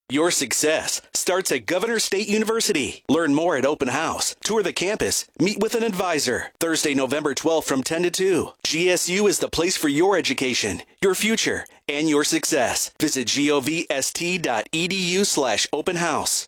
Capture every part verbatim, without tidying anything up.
Your success starts at Governor State University. Learn more at Open House. Tour the campus. Meet with an advisor. Thursday, November twelfth from ten to two. G S U is the place for your education, your future, and your success. Visit govst.edu slash open house.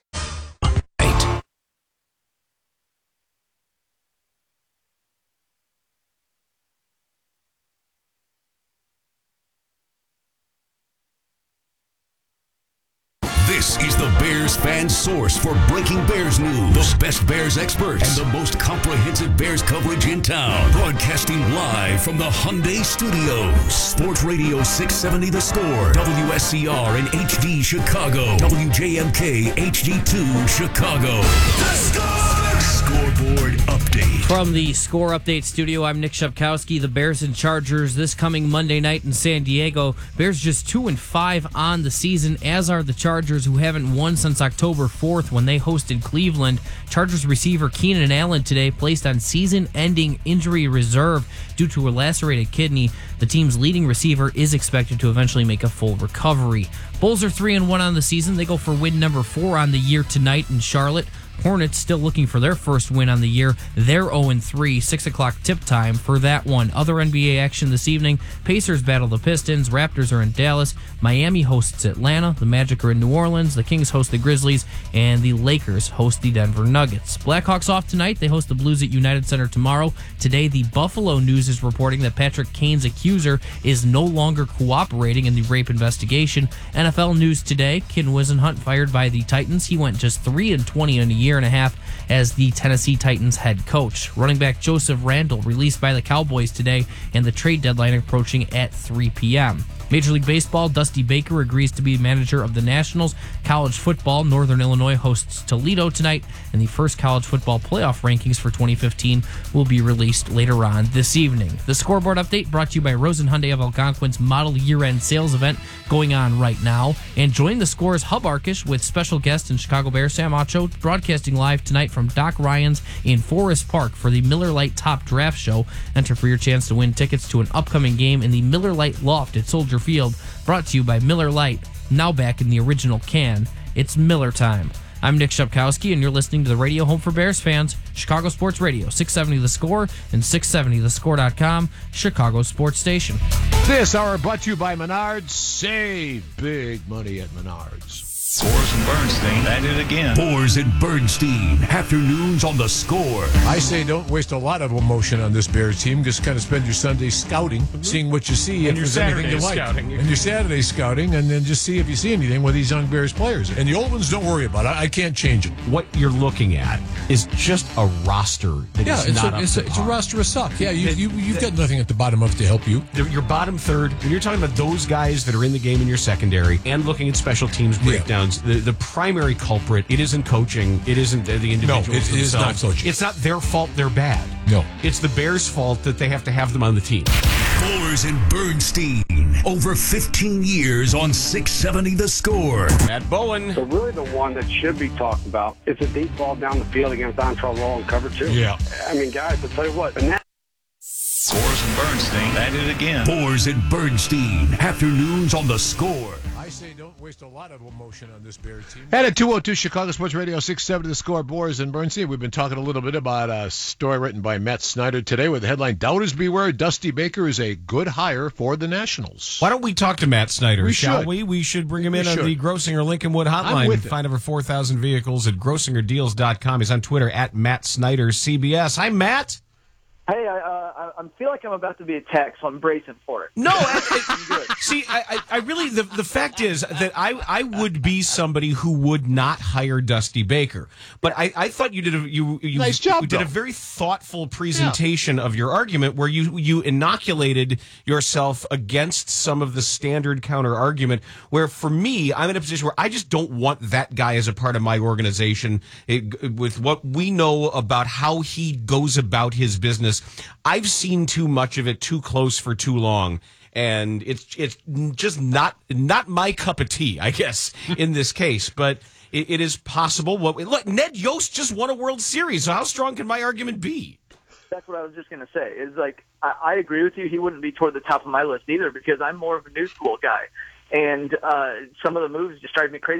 This is the Bears fan source for breaking Bears news. The best Bears experts and the most comprehensive Bears coverage in town. Broadcasting live from the Hyundai Studios. Sports Radio six seventy The Score. W S C R and H D Chicago. W J M K H D two Chicago. The Score! Scoreboard update. From the Score Update studio, I'm Nick Shepkowski. The Bears and Chargers this coming Monday night in San Diego. Bears just two and five on the season, as are the Chargers, who haven't won since October fourth when they hosted Cleveland. Chargers receiver Keenan Allen today placed on season-ending injury reserve due to a lacerated kidney. The team's leading receiver is expected to eventually make a full recovery. Bulls are three and one on the season. They go for win number four on the year tonight in Charlotte. Hornets still looking for their first win on the year. They're oh and three, six o'clock tip time for that one. Other N B A action this evening. Pacers battle the Pistons. Raptors are in Dallas. Miami hosts Atlanta. The Magic are in New Orleans. The Kings host the Grizzlies. And the Lakers host the Denver Nuggets. Blackhawks off tonight. They host the Blues at United Center tomorrow. Today, the Buffalo News is reporting that Patrick Kane's accuser is no longer cooperating in the rape investigation. N F L News today. Ken Wisenhunt fired by the Titans. He went just three and twenty in a year and a half as the Tennessee Titans head coach. Running back Joseph Randle released by the Cowboys today, and the trade deadline approaching at three p.m. Major League Baseball, Dusty Baker agrees to be manager of the Nationals. College football, Northern Illinois hosts Toledo tonight, and the first college football playoff rankings for twenty fifteen will be released later on this evening. The scoreboard update brought to you by Rosen Hyundai of Algonquin's model year-end sales event going on right now. And join the Scores Hub Arkish with special guest and Chicago Bears Sam Acho broadcasting live tonight from Doc Ryan's in Forest Park for the Miller Lite Top Draft Show. Enter for your chance to win tickets to an upcoming game in the Miller Lite Loft at Soldier Field, brought to you by Miller Lite. Now back in the original can, it's Miller time. I'm Nick Shepkowski, and you're listening to the radio home for Bears fans, Chicago Sports Radio, six seventy The Score and six seventy the score dot com, Chicago Sports Station. This hour brought to you by Menards. Save big money at Menards. Boers and Bernstein at it again. Boers and Bernstein, afternoons on The Score. I say don't waste a lot of emotion on this Bears team. Just kind of spend your Sunday scouting, mm-hmm. seeing what you see, and if your there's Saturday anything you like. Scouting. And your Saturday scouting, and then just see if you see anything with these young Bears players. And the old ones, don't worry about it. I can't change it. What you're looking at is just a roster that yeah, is it's not a, up it's, to a, it's a par. roster of suck. Yeah, you, It- you, you've it- got nothing at the bottom of to help you. The- Your bottom third, when you're talking about those guys that are in the game in your secondary and looking at special teams breakdowns, the, the primary culprit, it isn't coaching, it isn't the the individuals No, it- it is not themselves. coaching. It's not their fault they're bad. No. It's the Bears' fault that they have to have them on the team. Boers and Bernstein, over fifteen years on six seventy The Score. Matt Bowen. So really the one that should be talked about is a deep ball down the field against Dontrell Roll and cover two. Yeah. I mean, guys, I'll tell you what, and that Boers and Bernstein at it again. Boers and Bernstein, afternoons on The Score. I say don't waste a lot of emotion on this Bears team. And at two oh two Chicago Sports Radio, six seventy The Score, Boers and Bernstein. We've been talking a little bit about a story written by Matt Snyder today with the headline, Doubters Beware, Dusty Baker is a good hire for the Nationals. Why don't we talk to Matt Snyder, We shall should. we? We should bring him We in on should. the Grossinger Lincolnwood I'm hotline. with it. Find over four thousand vehicles at grossinger deals dot com. He's on Twitter at Matt Snyder C B S. Hi, Matt. Hey, I, uh, I feel like I'm about to be attacked, so I'm bracing for it. No, I, I, see, I, I I really, the, the fact is that I, I would be somebody who would not hire Dusty Baker. But I, I thought you did a, you, you, Nice job, you did though. a very thoughtful presentation of your argument where you, you inoculated yourself against some of the standard counter argument, where for me, I'm in a position where I just don't want that guy as a part of my organization. It, with what we know about how he goes about his business, I've seen too much of it too close for too long, and it's it's just not not my cup of tea, I guess, in this case. But it, it is possible. What look, Ned Yost just won a World Series. So how strong can my argument be? That's what I was just going to say. Is like I, I agree with you. He wouldn't be toward the top of my list either because I'm more of a new school guy, and uh, some of the moves just drive me crazy. Like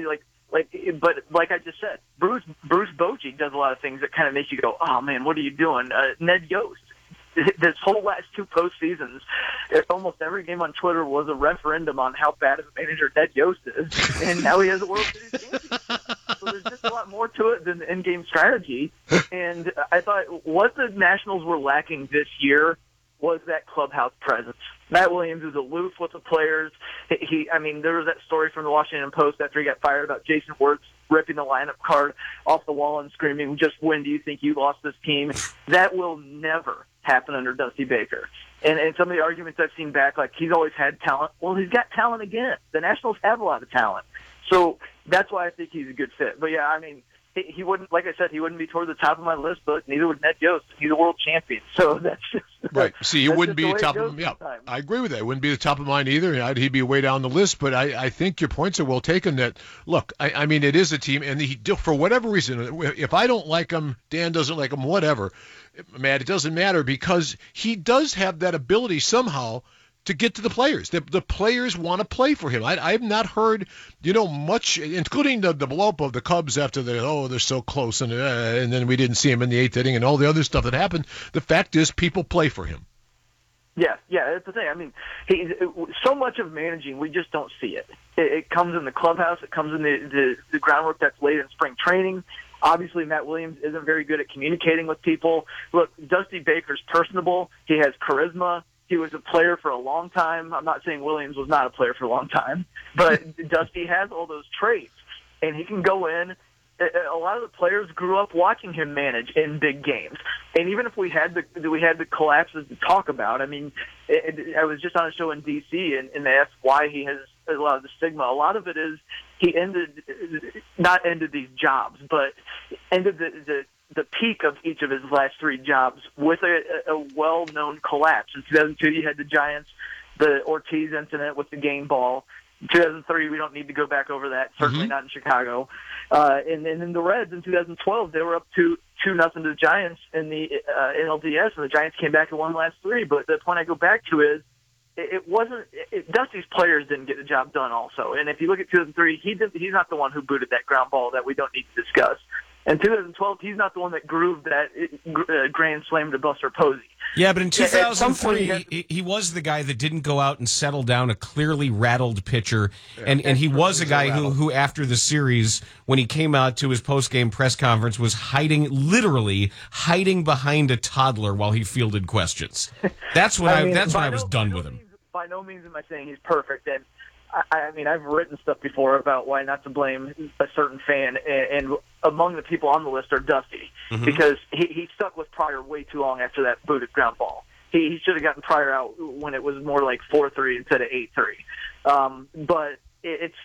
Like, but like I just said, Bruce Bruce Bochy does a lot of things that kind of make you go, oh man, what are you doing? Uh, Ned Yost. This whole last two postseasons, almost every game on Twitter was a referendum on how bad of a manager Ned Yost is, and now he has a World Series championship. So there's just a lot more to it than the in-game strategy. And I thought what the Nationals were lacking this year was that clubhouse presence. Matt Williams is aloof with the players. He, I mean, there was that story from the Washington Post after he got fired about Jason Wirtz ripping the lineup card off the wall and screaming, just when do you think you lost this team? That will never happen under Dusty Baker. And, and some of the arguments I've seen back, like he's always had talent. Well, he's got talent again. The Nationals have a lot of talent. So that's why I think he's a good fit. But, yeah, I mean, he, he wouldn't, like I said, he wouldn't be toward the top of my list, but neither would Ned Yost. He's a world champion. So that's just right. See, he wouldn't be top of yeah. Sometimes. I agree with that. It wouldn't be the top of mine either. I'd, he'd be way down the list. But I, I think your points are well taken. That look, I, I mean, it is a team, and he for whatever reason, if I don't like him, Dan doesn't like him, whatever, Matt, it doesn't matter because he does have that ability somehow to get to the players. The, the players want to play for him. I, I have not heard, you know, much, including the, the blow-up of the Cubs after the, oh, they're so close, and uh, and then we didn't see him in the eighth inning and all the other stuff that happened. The fact is people play for him. Yeah, yeah, that's the thing. I mean, he, so much of managing, we just don't see it. It, it comes in the clubhouse. It comes in the, the, the groundwork that's laid in spring training. Obviously, Matt Williams isn't very good at communicating with people. Look, Dusty Baker's personable. He has charisma. He was a player for a long time. I'm not saying Williams was not a player for a long time, but Dusty has all those traits, and he can go in. A lot of the players grew up watching him manage in big games, and even if we had the we had the collapses to talk about, I mean, it, it, I was just on a show in D C and, and they asked why he has a lot of the stigma. A lot of it is he ended not ended these jobs, but ended the the, the peak of each of his last three jobs with a, a well-known collapse. In two thousand two, you had the Giants, the Ortiz incident with the game ball. two thousand three, we don't need to go back over that. Certainly mm-hmm. not in Chicago. Uh, and then in the Reds in two thousand twelve, they were up to two nothing to the Giants in the uh, N L D S, and the Giants came back and won the last three. But the point I go back to is it, it wasn't it, Dusty's players didn't get the job done also. And if you look at two thousand three, he did, he's not the one who booted that ground ball that we don't need to discuss. In two thousand twelve, he's not the one that grooved that uh, grand slam to Buster Posey. Yeah, but in two thousand three, he, he, he was the guy that didn't go out and settle down a clearly rattled pitcher. Yeah. And, and he was a guy who, who, after the series, when he came out to his post-game press conference, was hiding, literally hiding behind a toddler while he fielded questions. That's what I, I mean, that's when I was no, done with him. Means, by no means am I saying he's perfect. And I, I mean, I've written stuff before about why not to blame a certain fan, and, and among the people on the list are Dusty, mm-hmm. because he, he stuck with Pryor way too long after that booted ground ball. He, he should have gotten Pryor out when it was more like four three instead of eight three. Um, but it, it's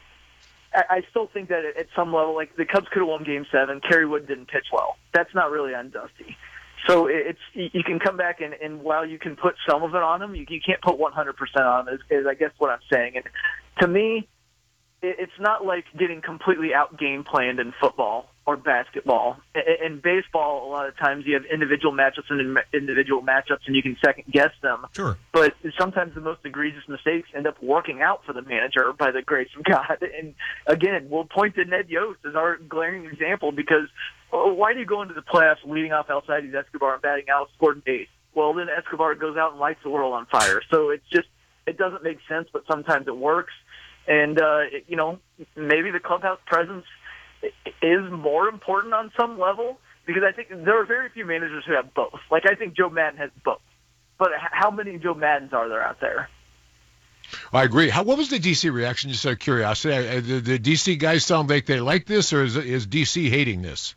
I, I still think that at some level, like the Cubs could have won Game Seven. Kerry Wood didn't pitch well. That's not really on Dusty. So it's you can come back and, and while you can put some of it on him, you, you can't put one hundred percent on him, is, is I guess what I'm saying. And to me, it, it's not like getting completely out game planned in football or basketball. In, in baseball, a lot of times you have individual matchups and individual matchups, and you can second guess them. Sure. But sometimes the most egregious mistakes end up working out for the manager by the grace of God. And again, we'll point to Ned Yost as our glaring example because well, why do you go into the playoffs leading off Alcides Escobar and batting Alex Gordon eighth? Well, then Escobar goes out and lights the world on fire. So it's just, it doesn't make sense, but sometimes it works. And, uh, it, you know, maybe the clubhouse presence is more important on some level because I think there are very few managers who have both. Like, I think Joe Maddon has both. But how many Joe Maddons are there out there? I agree. How, what was the D C reaction, just out of curiosity? Uh, the, the D C guys sound like they like this, or is, is D C hating this?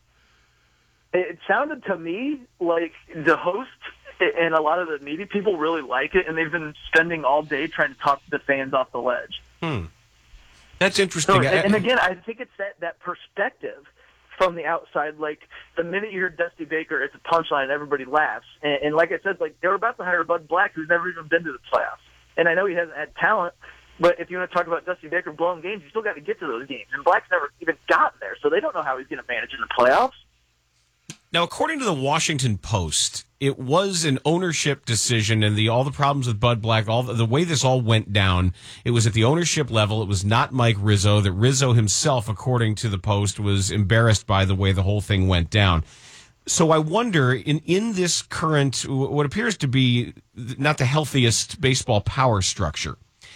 It sounded to me like the host and a lot of the media people really like it, and they've been spending all day trying to talk the fans off the ledge. Hmm. That's interesting. So, and again, I think it's that, that perspective from the outside. Like, the minute you hear Dusty Baker, it's a punchline and everybody laughs. And, and like I said, like they were about to hire Bud Black, who's never even been to the playoffs. And I know he hasn't had talent, but if you want to talk about Dusty Baker blowing games, you still got to get to those games. And Black's never even gotten there, so they don't know how he's going to manage in the playoffs. Now, according to the Washington Post, it was an ownership decision, and the all the problems with Bud Black, all the, the way this all went down, it was at the ownership level. It was not Mike Rizzo. That Rizzo himself, according to the Post, was embarrassed by the way the whole thing went down. So I wonder, in, in this current, what appears to be not the healthiest baseball power structure,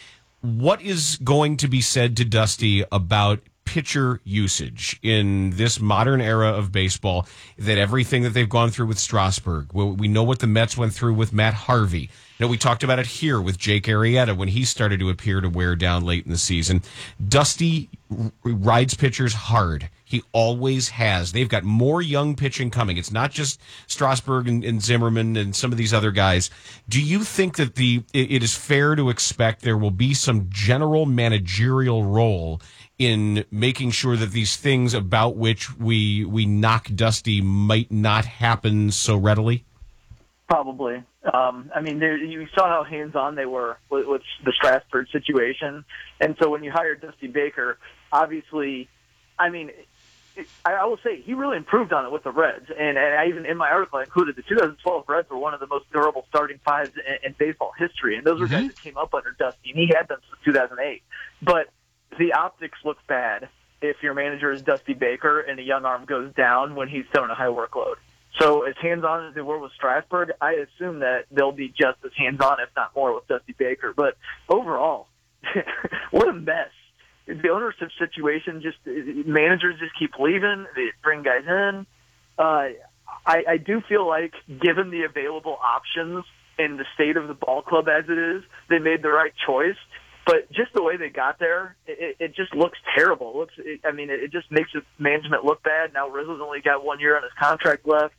what is going to be said to Dusty about pitcher usage in this modern era of baseball, that everything that they've gone through with Strasburg, we know what the Mets went through with Matt Harvey. You know, we talked about it here with Jake Arrieta when he started to appear to wear down late in the season. Dusty r- rides pitchers hard. He always has. They've got more young pitching coming. It's not just Strasburg and, and Zimmerman and some of these other guys. Do you think that the it, it is fair to expect there will be some general managerial role in making sure that these things about which we we knock Dusty might not happen so readily? Probably. Um, I mean, there, you saw how hands-on they were with, with the Strasburg situation. And so when you hired Dusty Baker, obviously, I mean, it, I, I will say he really improved on it with the Reds. And, and I even in my article, I included the two thousand twelve Reds were one of the most durable starting fives in, in baseball history. And those were mm-hmm. guys that came up under Dusty, and he had them since two thousand eight. But the optics look bad if your manager is Dusty Baker and a young arm goes down when he's throwing a high workload. So as hands-on as they were with Strasburg, I assume that they'll be just as hands-on, if not more, with Dusty Baker. But overall, what a mess. The ownership situation, just managers just keep leaving. They bring guys in. Uh, I, I do feel like, given the available options in the state of the ball club as it is, they made the right choice. But just the way they got there, it, it just looks terrible. It looks, it, I mean, it just makes the management look bad. Now Rizzo's only got one year on his contract left,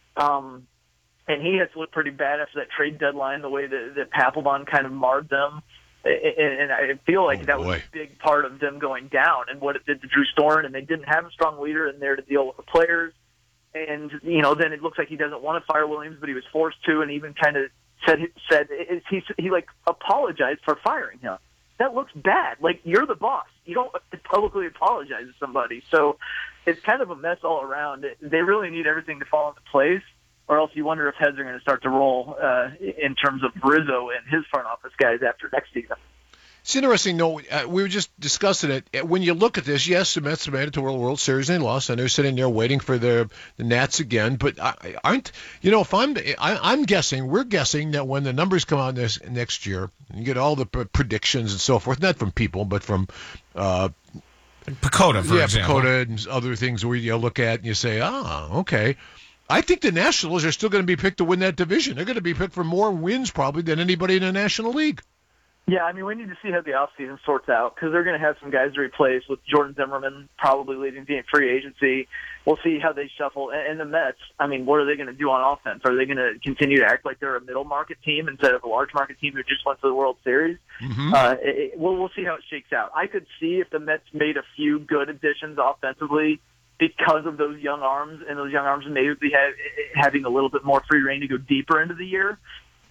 um, and he has looked pretty bad after that trade deadline. The way that, that Papelbon kind of marred them, and, and I feel like oh, that boy. was a big part of them going down and what it did to Drew Storen. And they didn't have a strong leader in there to deal with the players. And you know, then it looks like he doesn't want to fire Williams, but he was forced to, and even kind of said said he he like apologized for firing him. That looks bad. Like, you're the boss. You don't publicly apologize to somebody. So it's kind of a mess all around. They really need everything to fall into place, or else you wonder if heads are going to start to roll uh, in terms of Rizzo and his front office guys after next season. It's interesting, though. Uh, we were just discussing it. When you look at this, yes, the Mets made it to World World Series and they lost, and they're sitting there waiting for the the Nats again. But I, aren't you know? If I'm I, I'm guessing, we're guessing that when the numbers come out this next year, you get all the p- predictions and so forth, not from people, but from uh, Pacoda, for yeah, example. Pacoda and other things where you look at and you say, ah, okay. I think the Nationals are still going to be picked to win that division. They're going to be picked for more wins probably than anybody in the National League. Yeah, I mean, we need to see how the offseason sorts out because they're going to have some guys to replace with Jordan Zimmerman probably leading the free agency. We'll see how they shuffle. And, and the Mets, I mean, what are they going to do on offense? Are they going to continue to act like they're a middle market team instead of a large market team who just went to the World Series? Mm-hmm. Uh, it, it, we'll, we'll see how it shakes out. I could see if the Mets made a few good additions offensively because of those young arms, and those young arms maybe have, having a little bit more free reign to go deeper into the year.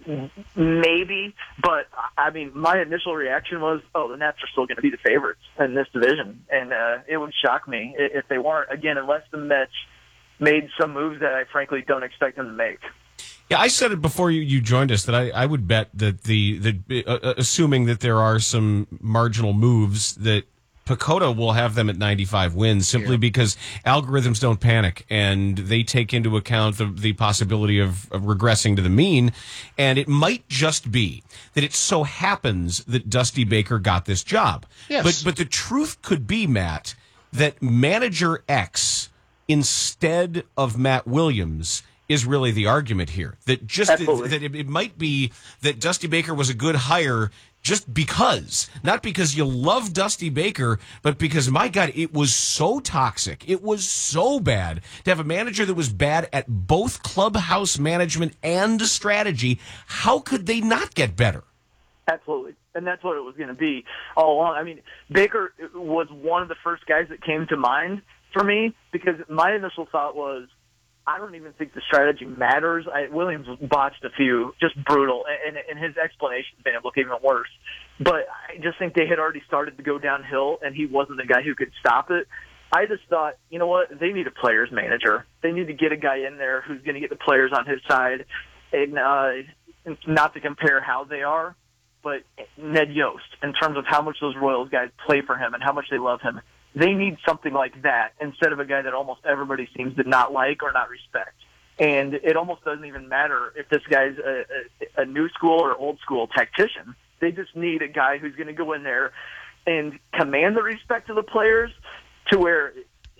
Maybe, but I mean, my initial reaction was, oh, the Nats are still going to be the favorites in this division, and uh, it would shock me if they weren't, again, unless the Mets made some moves that I frankly don't expect them to make. Yeah, I said it before you, you joined us that I, I would bet that the, the uh, assuming that there are some marginal moves, that Pacoda will have them at ninety-five wins simply yeah. because algorithms don't panic and they take into account the, the possibility of, of regressing to the mean. And it might just be that it so happens that Dusty Baker got this job. Yes. But, but the truth could be, Matt, that manager X instead of Matt Williams is really the argument here. That just Absolutely. that it, it might be that Dusty Baker was a good hire just because, not because you love Dusty Baker, but because, my God, it was so toxic. It was so bad to have a manager that was bad at both clubhouse management and strategy. How could they not get better? Absolutely. And that's what it was going to be all along. I mean, Baker was one of the first guys that came to mind for me because my initial thought was, I don't even think the strategy matters. I, Williams botched a few, just brutal, and, and his explanations made it look even worse. But I just think they had already started to go downhill, and he wasn't the guy who could stop it. I just thought, you know what, they need a players manager. They need to get a guy in there who's going to get the players on his side, and uh, not to compare how they are, but Ned Yost, in terms of how much those Royals guys play for him and how much they love him. They need something like that instead of a guy that almost everybody seems to not like or not respect. And it almost doesn't even matter if this guy's a, a, a new school or old school tactician. They just need a guy who's going to go in there and command the respect of the players to where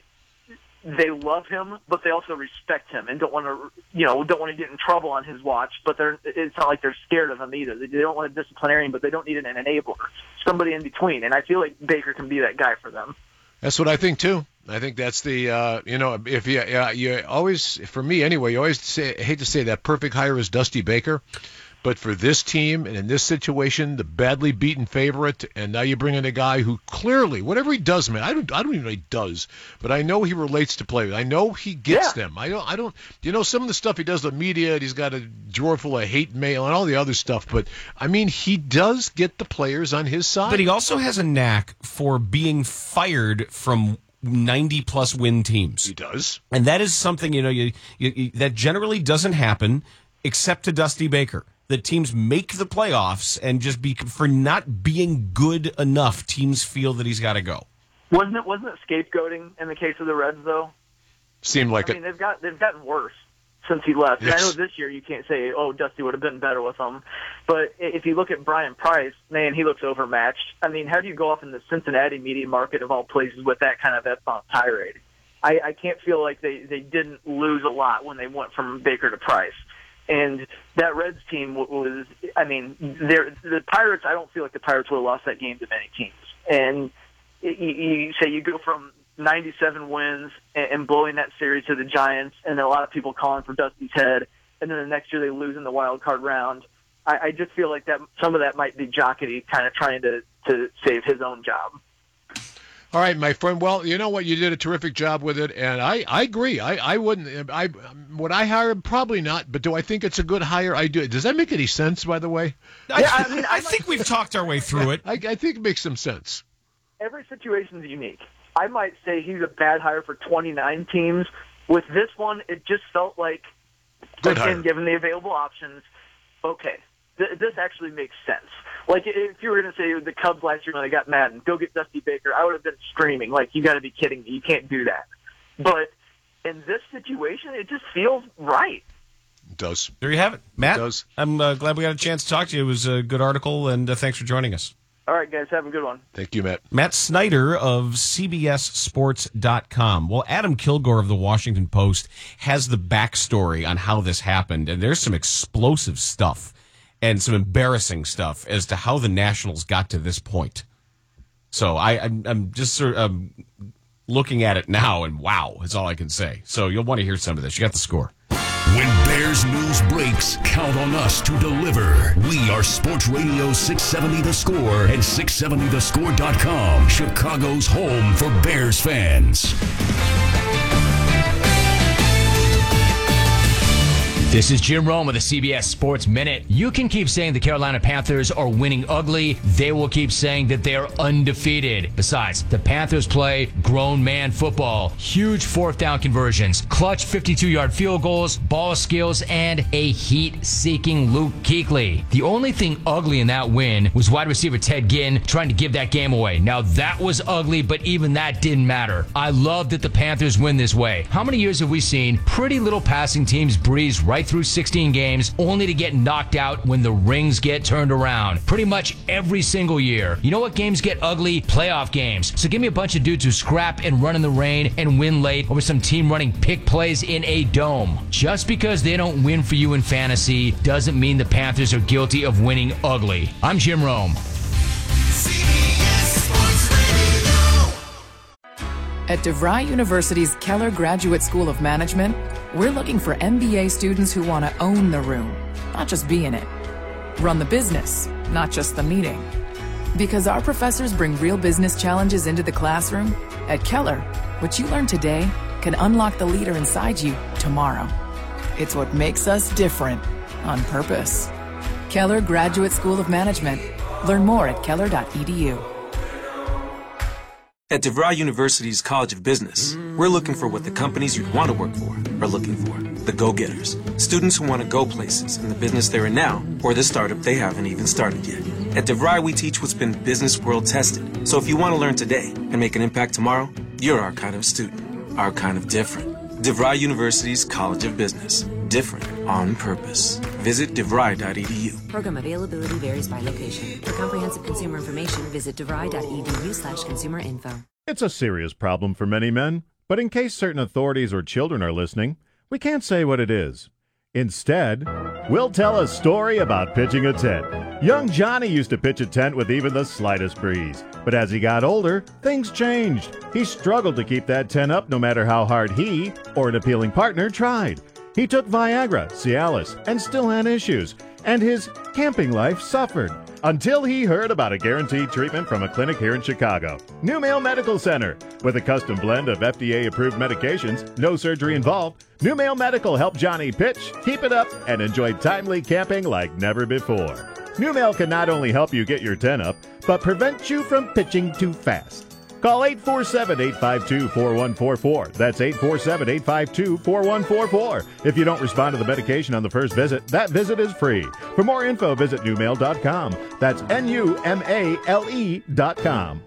they love him, but they also respect him and don't want to, you know, don't want to get in trouble on his watch. But they're, it's not like they're scared of him either. They don't want a disciplinarian, but they don't need an enabler, somebody in between. And I feel like Baker can be that guy for them. That's what I think too. I think that's the, uh, you know, if you, uh, you always, for me anyway, you always say, I hate to say that perfect hire is Dusty Baker, but for this team and in this situation, the badly beaten favorite, and now you bring in a guy who clearly, whatever he does, man, I don't, I don't even know what he does, but I know he relates to players. I know he gets yeah. them. I don't, I don't, you know, some of the stuff he does with media, and he's got a drawer full of hate mail and all the other stuff, but I mean, he does get the players on his side. But he also has a knack for being fired from ninety plus win teams. He does. And that is something, you know, you, you, you that generally doesn't happen except to Dusty Baker. That teams make the playoffs and just be for not being good enough, teams feel that he's got to go. Wasn't it wasn't it scapegoating in the case of the Reds though? Seemed like I it. mean, they've got they've gotten worse since he left. Yes. And I know this year you can't say, oh, Dusty would have been better with him. But if you look at Brian Price, man, he looks overmatched. I mean, how do you go off in the Cincinnati media market of all places with that kind of F-bomb tirade? I, I can't feel like they, they didn't lose a lot when they went from Baker to Price. And that Reds team was, I mean, the Pirates, I don't feel like the Pirates would have lost that game to many teams. And you, you say you go from ninety-seven wins and blowing that series to the Giants, and a lot of people calling for Dusty's head, and then the next year they lose in the wild card round. I, I just feel like that some of that might be Jocketty kind of trying to, to save his own job. All right, my friend. Well, you know what? You did a terrific job with it, and I, I agree. I, I wouldn't. I would I hire him? Probably not. But do I think it's a good hire? I do. Does that make any sense? By the way, I, yeah, I mean, I think we've talked our way through it. I, I think it makes some sense. Every situation is unique. I might say he's a bad hire for twenty-nine teams. With this one, it just felt like, good again, hire. given the available options, okay, th- this actually makes sense. Like, if you were going to say the Cubs last year when they got Madden, go get Dusty Baker, I would have been screaming, like, you got to be kidding me. You can't do that. But in this situation, it just feels right. It does. There you have it. Matt, it does. I'm uh, glad we got a chance to talk to you. It was a good article, and uh, thanks for joining us. All right, guys, have a good one. Thank you, Matt. Matt Snyder of C B S Sports dot com. Well, Adam Kilgore of the Washington Post has the backstory on how this happened, and there's some explosive stuff and some embarrassing stuff as to how the Nationals got to this point. So I, I'm, I'm just sort of um, looking at it now, and wow, is all I can say. So you'll want to hear some of this. You got the score. When Bears news breaks, count on us to deliver. We are Sports Radio six seventy The Score and six seventy the score dot com, Chicago's home for Bears fans. This is Jim Rome with the C B S Sports Minute. You can keep saying the Carolina Panthers are winning ugly. They will keep saying that they are undefeated. Besides, the Panthers play grown man football. Huge fourth down conversions, clutch fifty-two-yard field goals, ball skills, and a heat-seeking Luke Kuechly. The only thing ugly in that win was wide receiver Ted Ginn trying to give that game away. Now, that was ugly, but even that didn't matter. I love that the Panthers win this way. How many years have we seen pretty little passing teams breeze right through sixteen games only to get knocked out when the rings get turned around? Pretty much every single year. You know what games get ugly? Playoff games. So give me a bunch of dudes who scrap and run in the rain and win late over some team running pick plays in a dome. Just because they don't win for you in fantasy doesn't mean the Panthers are guilty of winning ugly. I'm Jim Rome. At DeVry University's Keller Graduate School of Management, we're looking for M B A students who want to own the room, not just be in it. Run the business, not just the meeting. Because our professors bring real business challenges into the classroom, at Keller, what you learn today can unlock the leader inside you tomorrow. It's what makes us different on purpose. Keller Graduate School of Management. Learn more at keller dot e d u. At DeVry University's College of Business, we're looking for what the companies you'd want to work for are looking for. The go-getters. Students who want to go places in the business they're in now or the startup they haven't even started yet. At DeVry, we teach what's been business world tested. So if you want to learn today and make an impact tomorrow, you're our kind of student. Our kind of different. DeVry University's College of Business. Different on purpose. Visit devry dot e d u. Program availability varies by location. For comprehensive consumer information, visit devry dot e d u slash consumer info. It's a serious problem for many men, but in case certain authorities or children are listening, we can't say what it is. Instead, we'll tell a story about pitching a tent. Young Johnny used to pitch a tent with even the slightest breeze. But as he got older, things changed. He struggled to keep that tent up no matter how hard he or an appealing partner tried. He took Viagra, Cialis, and still had issues, and his camping life suffered. Until he heard about a guaranteed treatment from a clinic here in Chicago, New Mail Medical Center. With a custom blend of F D A-approved medications, no surgery involved, New Mail Medical helped Johnny pitch, keep it up, and enjoy timely camping like never before. New Mail can not only help you get your tent up, but prevent you from pitching too fast. Call eight four seven, eight five two, four one four four. That's eight four seven, eight five two, four one four four. If you don't respond to the medication on the first visit, that visit is free. For more info, visit new mail dot com. That's N U M A L E dot com.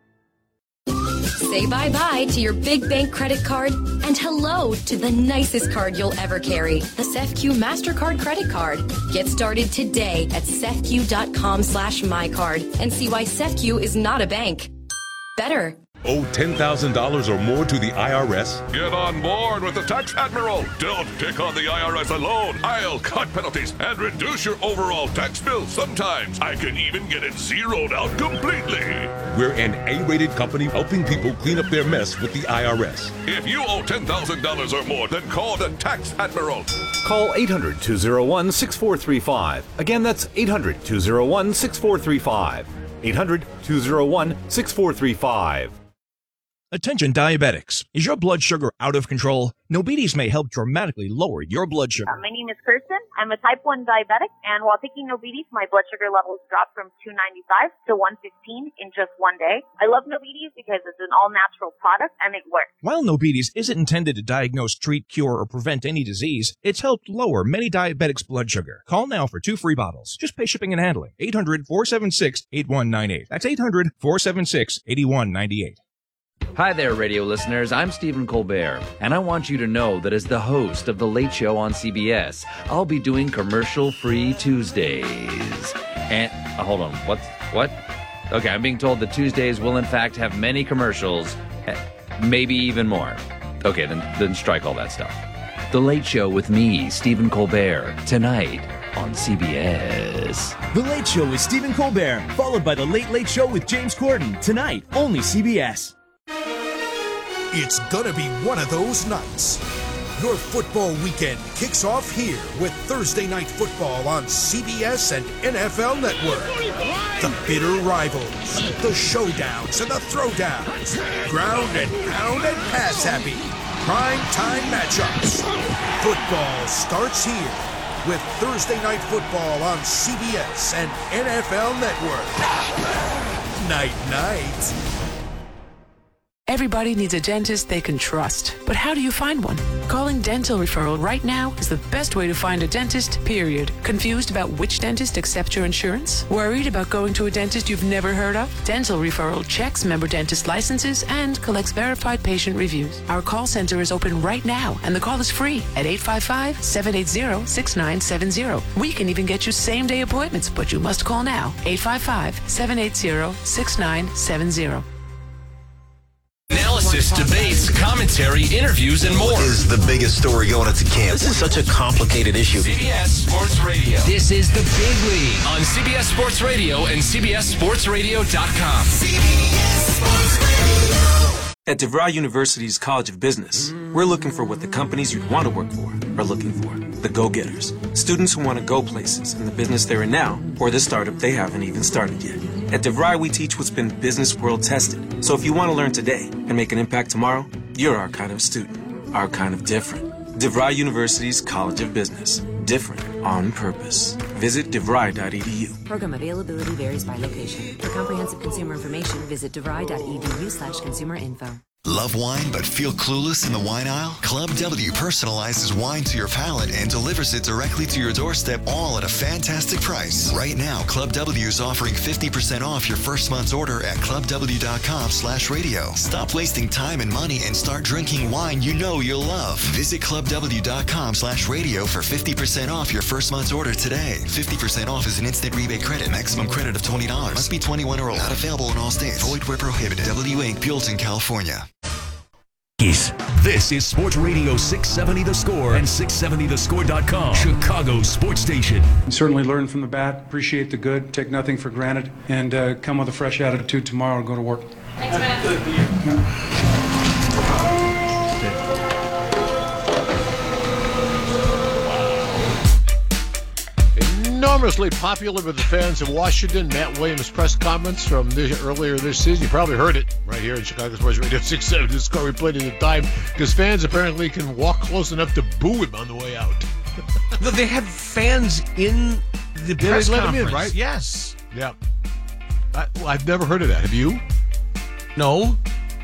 Say bye-bye to your big bank credit card and hello to the nicest card you'll ever carry, the C E F Q MasterCard credit card. Get started today at C E F Q dot com slash my card and see why C E F Q is not a bank. Better. Owe ten thousand dollars or more to the I R S? Get on board with the Tax Admiral. Don't take on the I R S alone. I'll cut penalties and reduce your overall tax bill. Sometimes I can even get it zeroed out completely. We're an A-rated company helping people clean up their mess with the I R S. If you owe ten thousand dollars or more, then call the Tax Admiral. Call eight hundred, two oh one, six four three five. Again, that's eight hundred, two oh one, six four three five. eight hundred, two oh one, six four three five. Attention diabetics. Is your blood sugar out of control? Nobides may help dramatically lower your blood sugar. Uh, my name is Kirsten. I'm a type one diabetic, and while taking Nobides, my blood sugar levels dropped from two ninety-five to one fifteen in just one day. I love Nobides because it's an all-natural product, and it works. While Nobides isn't intended to diagnose, treat, cure, or prevent any disease, it's helped lower many diabetics' blood sugar. Call now for two free bottles. Just pay shipping and handling. eight hundred, four seven six, eight one nine eight. That's eight hundred, four seven six, eight one nine eight. Hi there, radio listeners. I'm Stephen Colbert, and I want you to know that as the host of The Late Show on C B S, I'll be doing commercial-free Tuesdays. And, uh, hold on, what? What? Okay, I'm being told that Tuesdays will in fact have many commercials, maybe even more. Okay, then, then strike all that stuff. The Late Show with me, Stephen Colbert, tonight on C B S. The Late Show with Stephen Colbert, followed by The Late Late Show with James Corden, tonight, only C B S. It's gonna be one of those nights. Your football weekend kicks off here with Thursday Night Football on C B S and N F L Network. The bitter rivals, the showdowns and the throwdowns, ground and pound and pass happy, prime time matchups. Football starts here with Thursday Night Football on C B S and N F L Network. Night night. Everybody needs a dentist they can trust. But how do you find one? Calling Dental Referral right now is the best way to find a dentist, period. Confused about which dentist accepts your insurance? Worried about going to a dentist you've never heard of? Dental Referral checks member dentist licenses and collects verified patient reviews. Our call center is open right now, and the call is free at eight five five, seven eight zero, six nine seven zero. We can even get you same-day appointments, but you must call now. eight five five, seven eight zero, six nine seven zero. Analysis, debates, commentary, interviews, and more. What is the biggest story going into camp? This is such a complicated issue. C B S Sports Radio. This is the Big League on C B S Sports Radio and C B S Sports Radio dot com. C B S Sports Radio. At DeVry University's College of Business, we're looking for what the companies you'd want to work for are looking for. The go-getters. Students who want to go places in the business they're in now or the startup they haven't even started yet. At DeVry, we teach what's been business world tested. So if you want to learn today and make an impact tomorrow, you're our kind of student. Our kind of different. DeVry University's College of Business. different on purpose. Visit devry dot e d u. Program availability varies by location. For comprehensive consumer information, visit devry dot e d u slash consumer info. Love wine but feel clueless in the wine aisle? Club W personalizes wine to your palate and delivers it directly to your doorstep, all at a fantastic price. Right now, Club W is offering fifty percent off your first month's order at club w dot com slash radio. Stop wasting time and money and start drinking wine you know you'll love. Visit club w dot com slash radio for fifty percent off your first month's order today. fifty percent off is an instant rebate credit. Maximum credit of twenty dollars. Must be twenty-one or older. Not available in all states. Void where prohibited. W Incorporated. Built in California. This is Sports Radio six seventy The Score and six seventy the score dot com, Chicago's sports station. Certainly learn from the bad, appreciate the good, take nothing for granted, and uh, come with a fresh attitude tomorrow and go to work. Thanks, man. Enormously popular with the fans of Washington. Matt Williams' press comments from this, earlier this season. You probably heard it right here in Chicago Sports Radio six seventy The Score. We played it at the time because fans apparently can walk close enough to boo him on the way out. They had fans in the yeah, press they let conference. him in, right? Yes. Yeah. I, well, I've never heard of that. Have you? No.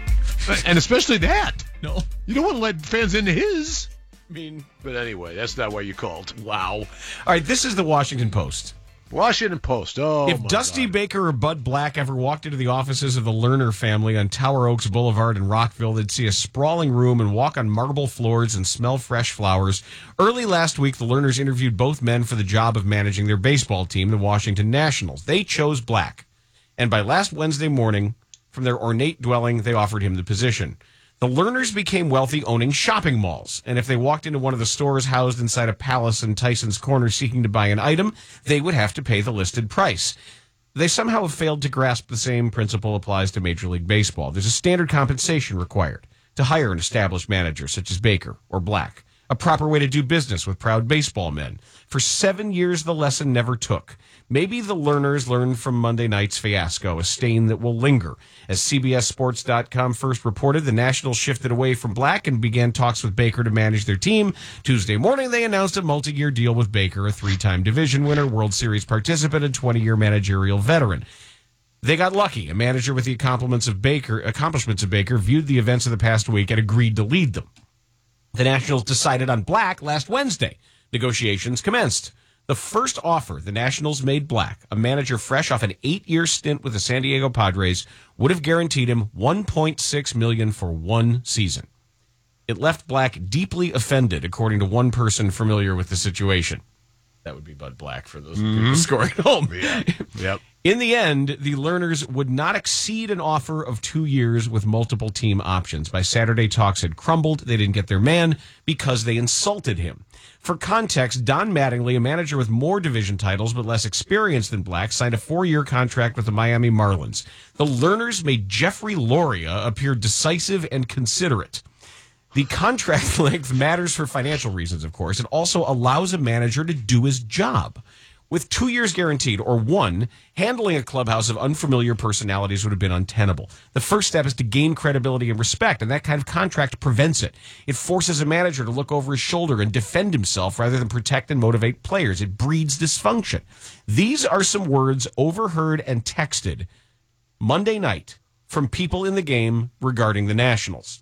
And especially that. No. You don't want to let fans into his. I mean, but anyway, that's not why you called. Wow. All right, this is the Washington Post. Washington Post. Oh, if my Dusty God. Baker or Bud Black ever walked into the offices of the Lerner family on Tower Oaks Boulevard in Rockville, they'd see a sprawling room and walk on marble floors and smell fresh flowers. Early last week, the Lerners interviewed both men for the job of managing their baseball team, the Washington Nationals. They chose Black. And by last Wednesday morning, from their ornate dwelling, they offered him the position. The Lerners became wealthy owning shopping malls, and if they walked into one of the stores housed inside a palace in Tyson's Corner seeking to buy an item, they would have to pay the listed price. They somehow have failed to grasp the same principle applies to Major League Baseball. There's a standard compensation required to hire an established manager such as Baker or Black, a proper way to do business with proud baseball men. For seven years, the lesson never took. Maybe the Lerners learned from Monday night's fiasco, a stain that will linger. As C B S Sports dot com first reported, the Nationals shifted away from Black and began talks with Baker to manage their team. Tuesday morning, they announced a multi-year deal with Baker, a three-time division winner, World Series participant, and twenty-year managerial veteran. They got lucky. A manager with the accomplishments of Baker, accomplishments of Baker viewed the events of the past week and agreed to lead them. The Nationals decided on Black last Wednesday. Negotiations commenced. The first offer the Nationals made Black, a manager fresh off an eight-year stint with the San Diego Padres, would have guaranteed him one point six million dollars for one season. It left Black deeply offended, according to one person familiar with the situation. That would be Bud Black for those mm-hmm. people scoring at home. Yeah. Yep. In the end, the Lerners would not exceed an offer of two years with multiple team options. By Saturday, talks had crumbled. They didn't get their man because they insulted him. For context, Don Mattingly, a manager with more division titles but less experience than Black, signed a four-year contract with the Miami Marlins. The Lerners made Jeffrey Loria appear decisive and considerate. The contract length matters for financial reasons, of course. It also allows a manager to do his job. With two years guaranteed, or one, handling a clubhouse of unfamiliar personalities would have been untenable. The first step is to gain credibility and respect, and that kind of contract prevents it. It forces a manager to look over his shoulder and defend himself rather than protect and motivate players. It breeds dysfunction. These are some words overheard and texted Monday night from people in the game regarding the Nationals.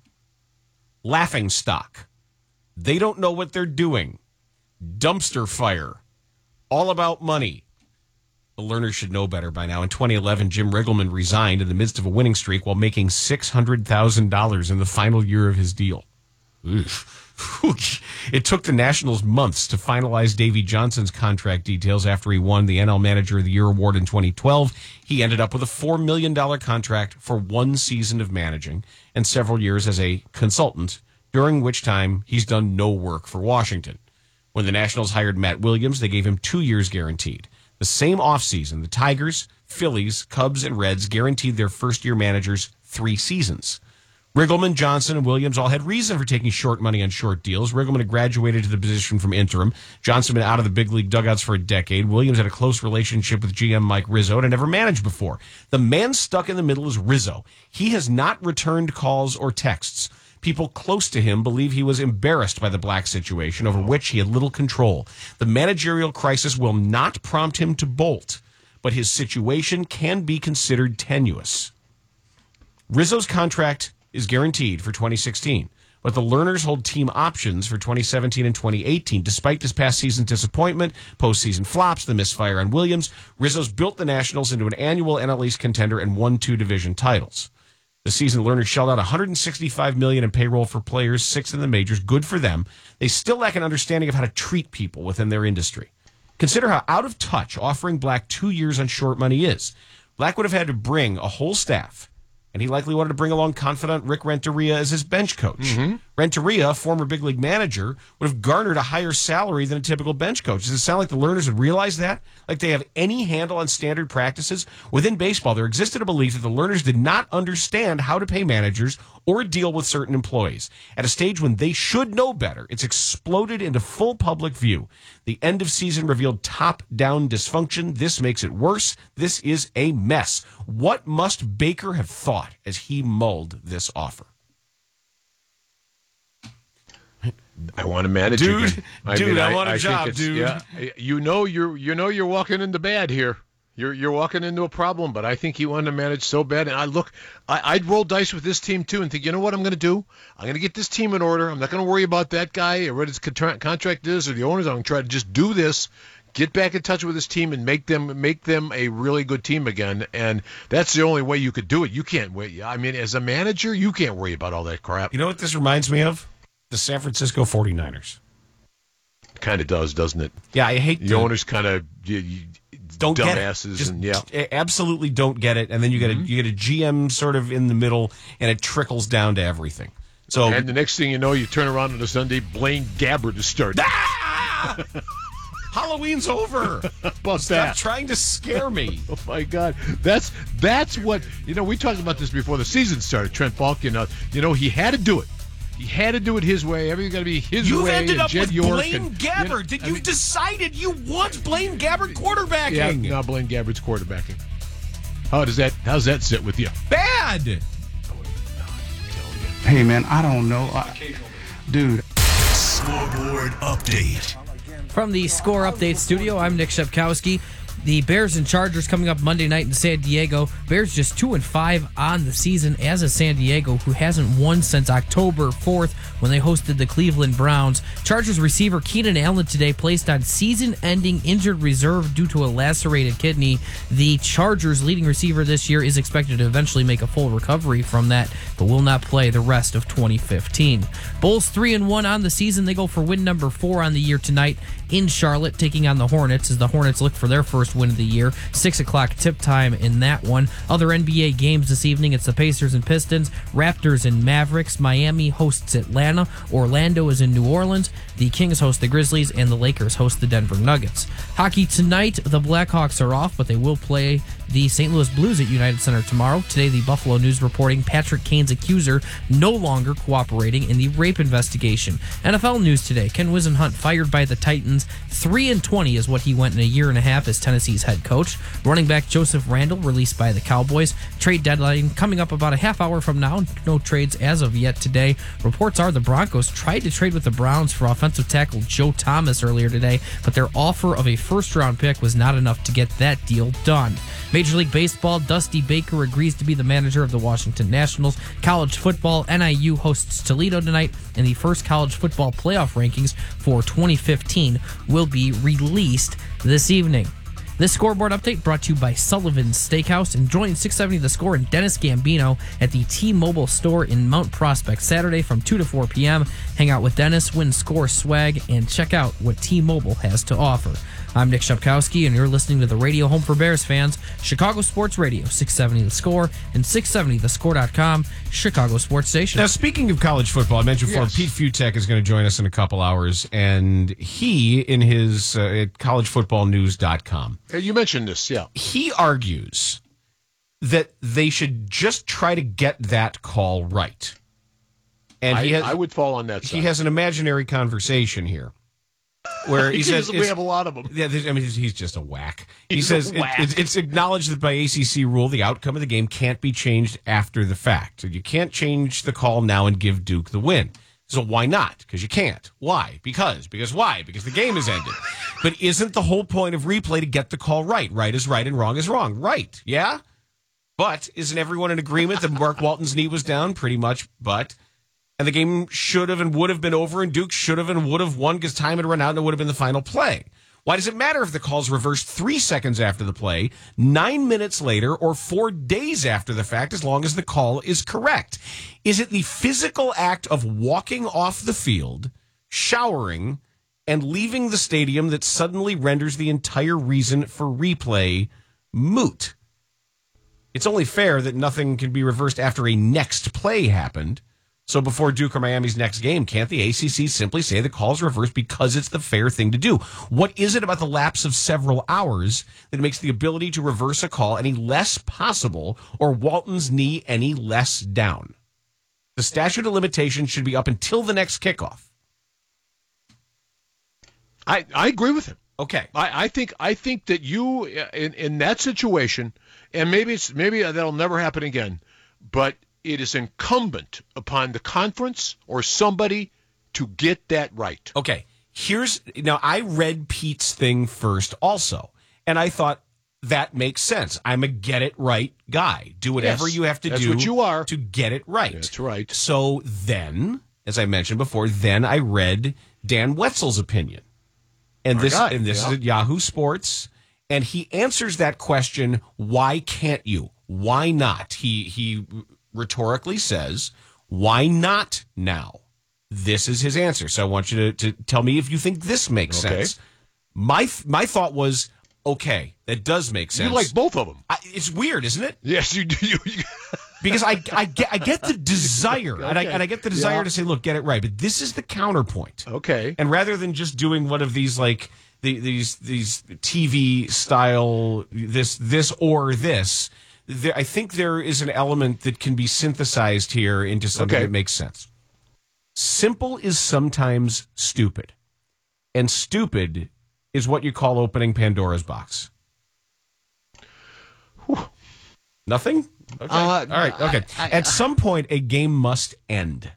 Laughing stock. They don't know what they're doing. Dumpster fire. All about money. The Lerners should know better by now. In twenty eleven, Jim Riggleman resigned in the midst of a winning streak while making six hundred thousand dollars in the final year of his deal. It took the Nationals months to finalize Davey Johnson's contract details after he won the N L Manager of the Year award in twenty twelve. He ended up with a four million dollars contract for one season of managing and several years as a consultant, during which time he's done no work for Washington. When the Nationals hired Matt Williams, they gave him two years guaranteed. The same offseason, the Tigers, Phillies, Cubs, and Reds guaranteed their first-year managers three seasons. Riggleman, Johnson, and Williams all had reason for taking short money on short deals. Riggleman had graduated to the position from interim. Johnson had been out of the big league dugouts for a decade. Williams had a close relationship with G M Mike Rizzo and had never managed before. The man stuck in the middle is Rizzo. He has not returned calls or texts. People close to him believe he was embarrassed by the Black situation over which he had little control. The managerial crisis will not prompt him to bolt, but his situation can be considered tenuous. Rizzo's contract is guaranteed for twenty sixteen, but the Lerners hold team options for twenty seventeen and twenty eighteen. Despite this past season's disappointment, postseason flops, the misfire on Williams, Rizzo's built the Nationals into an annual N L East contender and won two division titles. The season, Lerners shelled out one hundred sixty-five million dollars in payroll for players, sixth in the majors. Good for them. They still lack an understanding of how to treat people within their industry. Consider how out of touch offering Black two years on short money is. Black would have had to bring a whole staff, and he likely wanted to bring along confidant Rick Renteria as his bench coach. Mm-hmm. Renteria, former big league manager, would have garnered a higher salary than a typical bench coach. Does it sound like the Lerners would realize that? Like they have any handle on standard practices? Within baseball, there existed a belief that the Lerners did not understand how to pay managers or deal with certain employees. At a stage when they should know better, it's exploded into full public view. The end of season revealed top-down dysfunction. This makes it worse. This is a mess. What must Baker have thought as he mulled this offer? I want to manage dude. Again. I dude, mean, I, I want a I job, dude. Yeah, you know you're you know you're walking into bad here. You're you're walking into a problem. But I think he wanted to manage so bad. And I look, I, I'd roll dice with this team too, and think, you know what I'm going to do? I'm going to get this team in order. I'm not going to worry about that guy or what his contra- contract is or the owners. I'm going to try to just do this. Get back in touch with this team and make them make them a really good team again. And that's the only way you could do it. You can't wait. I mean, as a manager, you can't worry about all that crap. You know what this reminds me of? The San Francisco forty-niners. Kind of does, doesn't it? Yeah, I hate the to, owners. Kind of you, you, don't dumbasses, get it. and yeah, Just absolutely don't get it. And then you get mm-hmm. a you get a G M sort of in the middle, and it trickles down to everything. So, and the next thing you know, you turn around on a Sunday, Blaine Gabbert is starting. Ah! Halloween's over. Bust Stop that. trying to scare me. Oh my God, that's that's what you know. We talked about this before the season started. Trent Falk, you know, you know, he had to do it. He had to do it his way. Everything's got to be his You've way. You've ended and up Jed with York Blaine and, Gabbert. You know, Did I you mean, decided you want Blaine Gabbert quarterbacking? Yeah, no, Blaine Gabbert's quarterbacking. How does that? How's that sit with you? Bad. Hey man, I don't know, I, dude. Scoreboard update. From the Score Update studio, I'm Nick Shepkowski. The Bears and Chargers coming up Monday night in San Diego. Bears just two and five on the season, as is San Diego, who hasn't won since October fourth when they hosted the Cleveland Browns. Chargers receiver Keenan Allen today placed on season-ending injured reserve due to a lacerated kidney. The Chargers' leading receiver this year is expected to eventually make a full recovery from that, but will not play the rest of twenty fifteen. Bulls three and one on the season. They go for win number four on the year tonight in Charlotte, taking on the Hornets as the Hornets look for their first win of the year. Six o'clock tip time in that one. Other N B A games this evening, it's the Pacers and Pistons, Raptors and Mavericks, Miami hosts Atlanta, Orlando is in New Orleans, the Kings host the Grizzlies, and the Lakers host the Denver Nuggets. Hockey tonight, the Blackhawks are off, but they will play the Saint Louis Blues at United Center tomorrow. Today, the Buffalo News reporting Patrick Kane's accuser no longer cooperating in the rape investigation. N F L news today, Ken Whisenhunt fired by the Titans. three and twenty is what he went in a year and a half as Tennessee's head coach. Running back Joseph Randle released by the Cowboys. Trade deadline coming up about a half hour from now. No trades as of yet today. Reports are the Broncos tried to trade with the Browns for offensive tackle Joe Thomas earlier today, but their offer of a first-round pick was not enough to get that deal done. Major League Baseball, Dusty Baker agrees to be the manager of the Washington Nationals. College football, N I U hosts Toledo tonight, and the first college football playoff rankings for twenty fifteen will be released this evening. This scoreboard update brought to you by Sullivan's Steakhouse. And join six seventy The Score and Dennis Gambino at the T-Mobile store in Mount Prospect Saturday from two to four p.m. Hang out with Dennis, win Score swag, and check out what T-Mobile has to offer. I'm Nick Shepkowski, and you're listening to the radio home for Bears fans, Chicago Sports Radio, six seventy The Score and six seventy the score dot com, Chicago Sports Station. Now, speaking of college football, I mentioned before, Yes. Pete Futek is going to join us in a couple hours, and he, in his uh, at college football news dot com, Hey, you mentioned this, yeah. he argues that they should just try to get that call right. And I, he has, I would fall on that side. he has an imaginary conversation here. where he, he says we have a lot of them. Yeah, I mean, he's, he's just a whack. He He's says a whack. It, it, it's acknowledged that by A C C rule, the outcome of the game can't be changed after the fact. So you can't change the call now and give Duke the win. So why not? Because you can't. Why? Because. Because why? Because the game is ended. But isn't the whole point of replay to get the call right? Right is right and wrong is wrong. Right. Yeah? But isn't everyone in agreement that Mark Walton's knee was down? Pretty much. But. And the game should have and would have been over, and Duke should have and would have won because time had run out and it would have been the final play. Why does it matter if the call's reversed three seconds after the play, nine minutes later, or four days after the fact, as long as the call is correct? Is it the physical act of walking off the field, showering, and leaving the stadium that suddenly renders the entire reason for replay moot? It's only fair that nothing can be reversed after a next play happened. So before Duke or Miami's next game, can't the A C C simply say the call's reversed because it's the fair thing to do? What is it about the lapse of several hours that makes the ability to reverse a call any less possible or Walton's knee any less down? The statute of limitations should be up until the next kickoff. I, I agree with him. Okay. I, I think I think that you in, in that situation, and maybe it's maybe that'll never happen again, but it is incumbent upon the conference or somebody to get that right. Okay. Here's now I read Pete's thing first also, and I thought that makes sense. I'm a get it right guy. Do whatever Yes, you have to that's do what you are. to get it right. That's right. So then, as I mentioned before, then I read Dan Wetzel's opinion. And Our this guy, and this yeah. is at Yahoo Sports, and he answers that question, why can't you? Why not? He he rhetorically says, why not now? This is his answer. So I want you to, to tell me if you think this makes Okay. sense. My my thought was, okay, that does make sense. You like both of them. I, it's weird, isn't it? Yes, you do. You, you- Because I, I, get, I get the desire, and, I, Okay. and I get the desire Yeah. to say, look, get it right. But this is the counterpoint. Okay. And rather than just doing one of these, like, the, these these T V style, this this or this, there, I think there is an element that can be synthesized here into something Okay. that makes sense. Simple is sometimes stupid. And stupid is what you call opening Pandora's box. Nothing? Okay. Uh, All right. Okay. I- I- At some point, a game must end.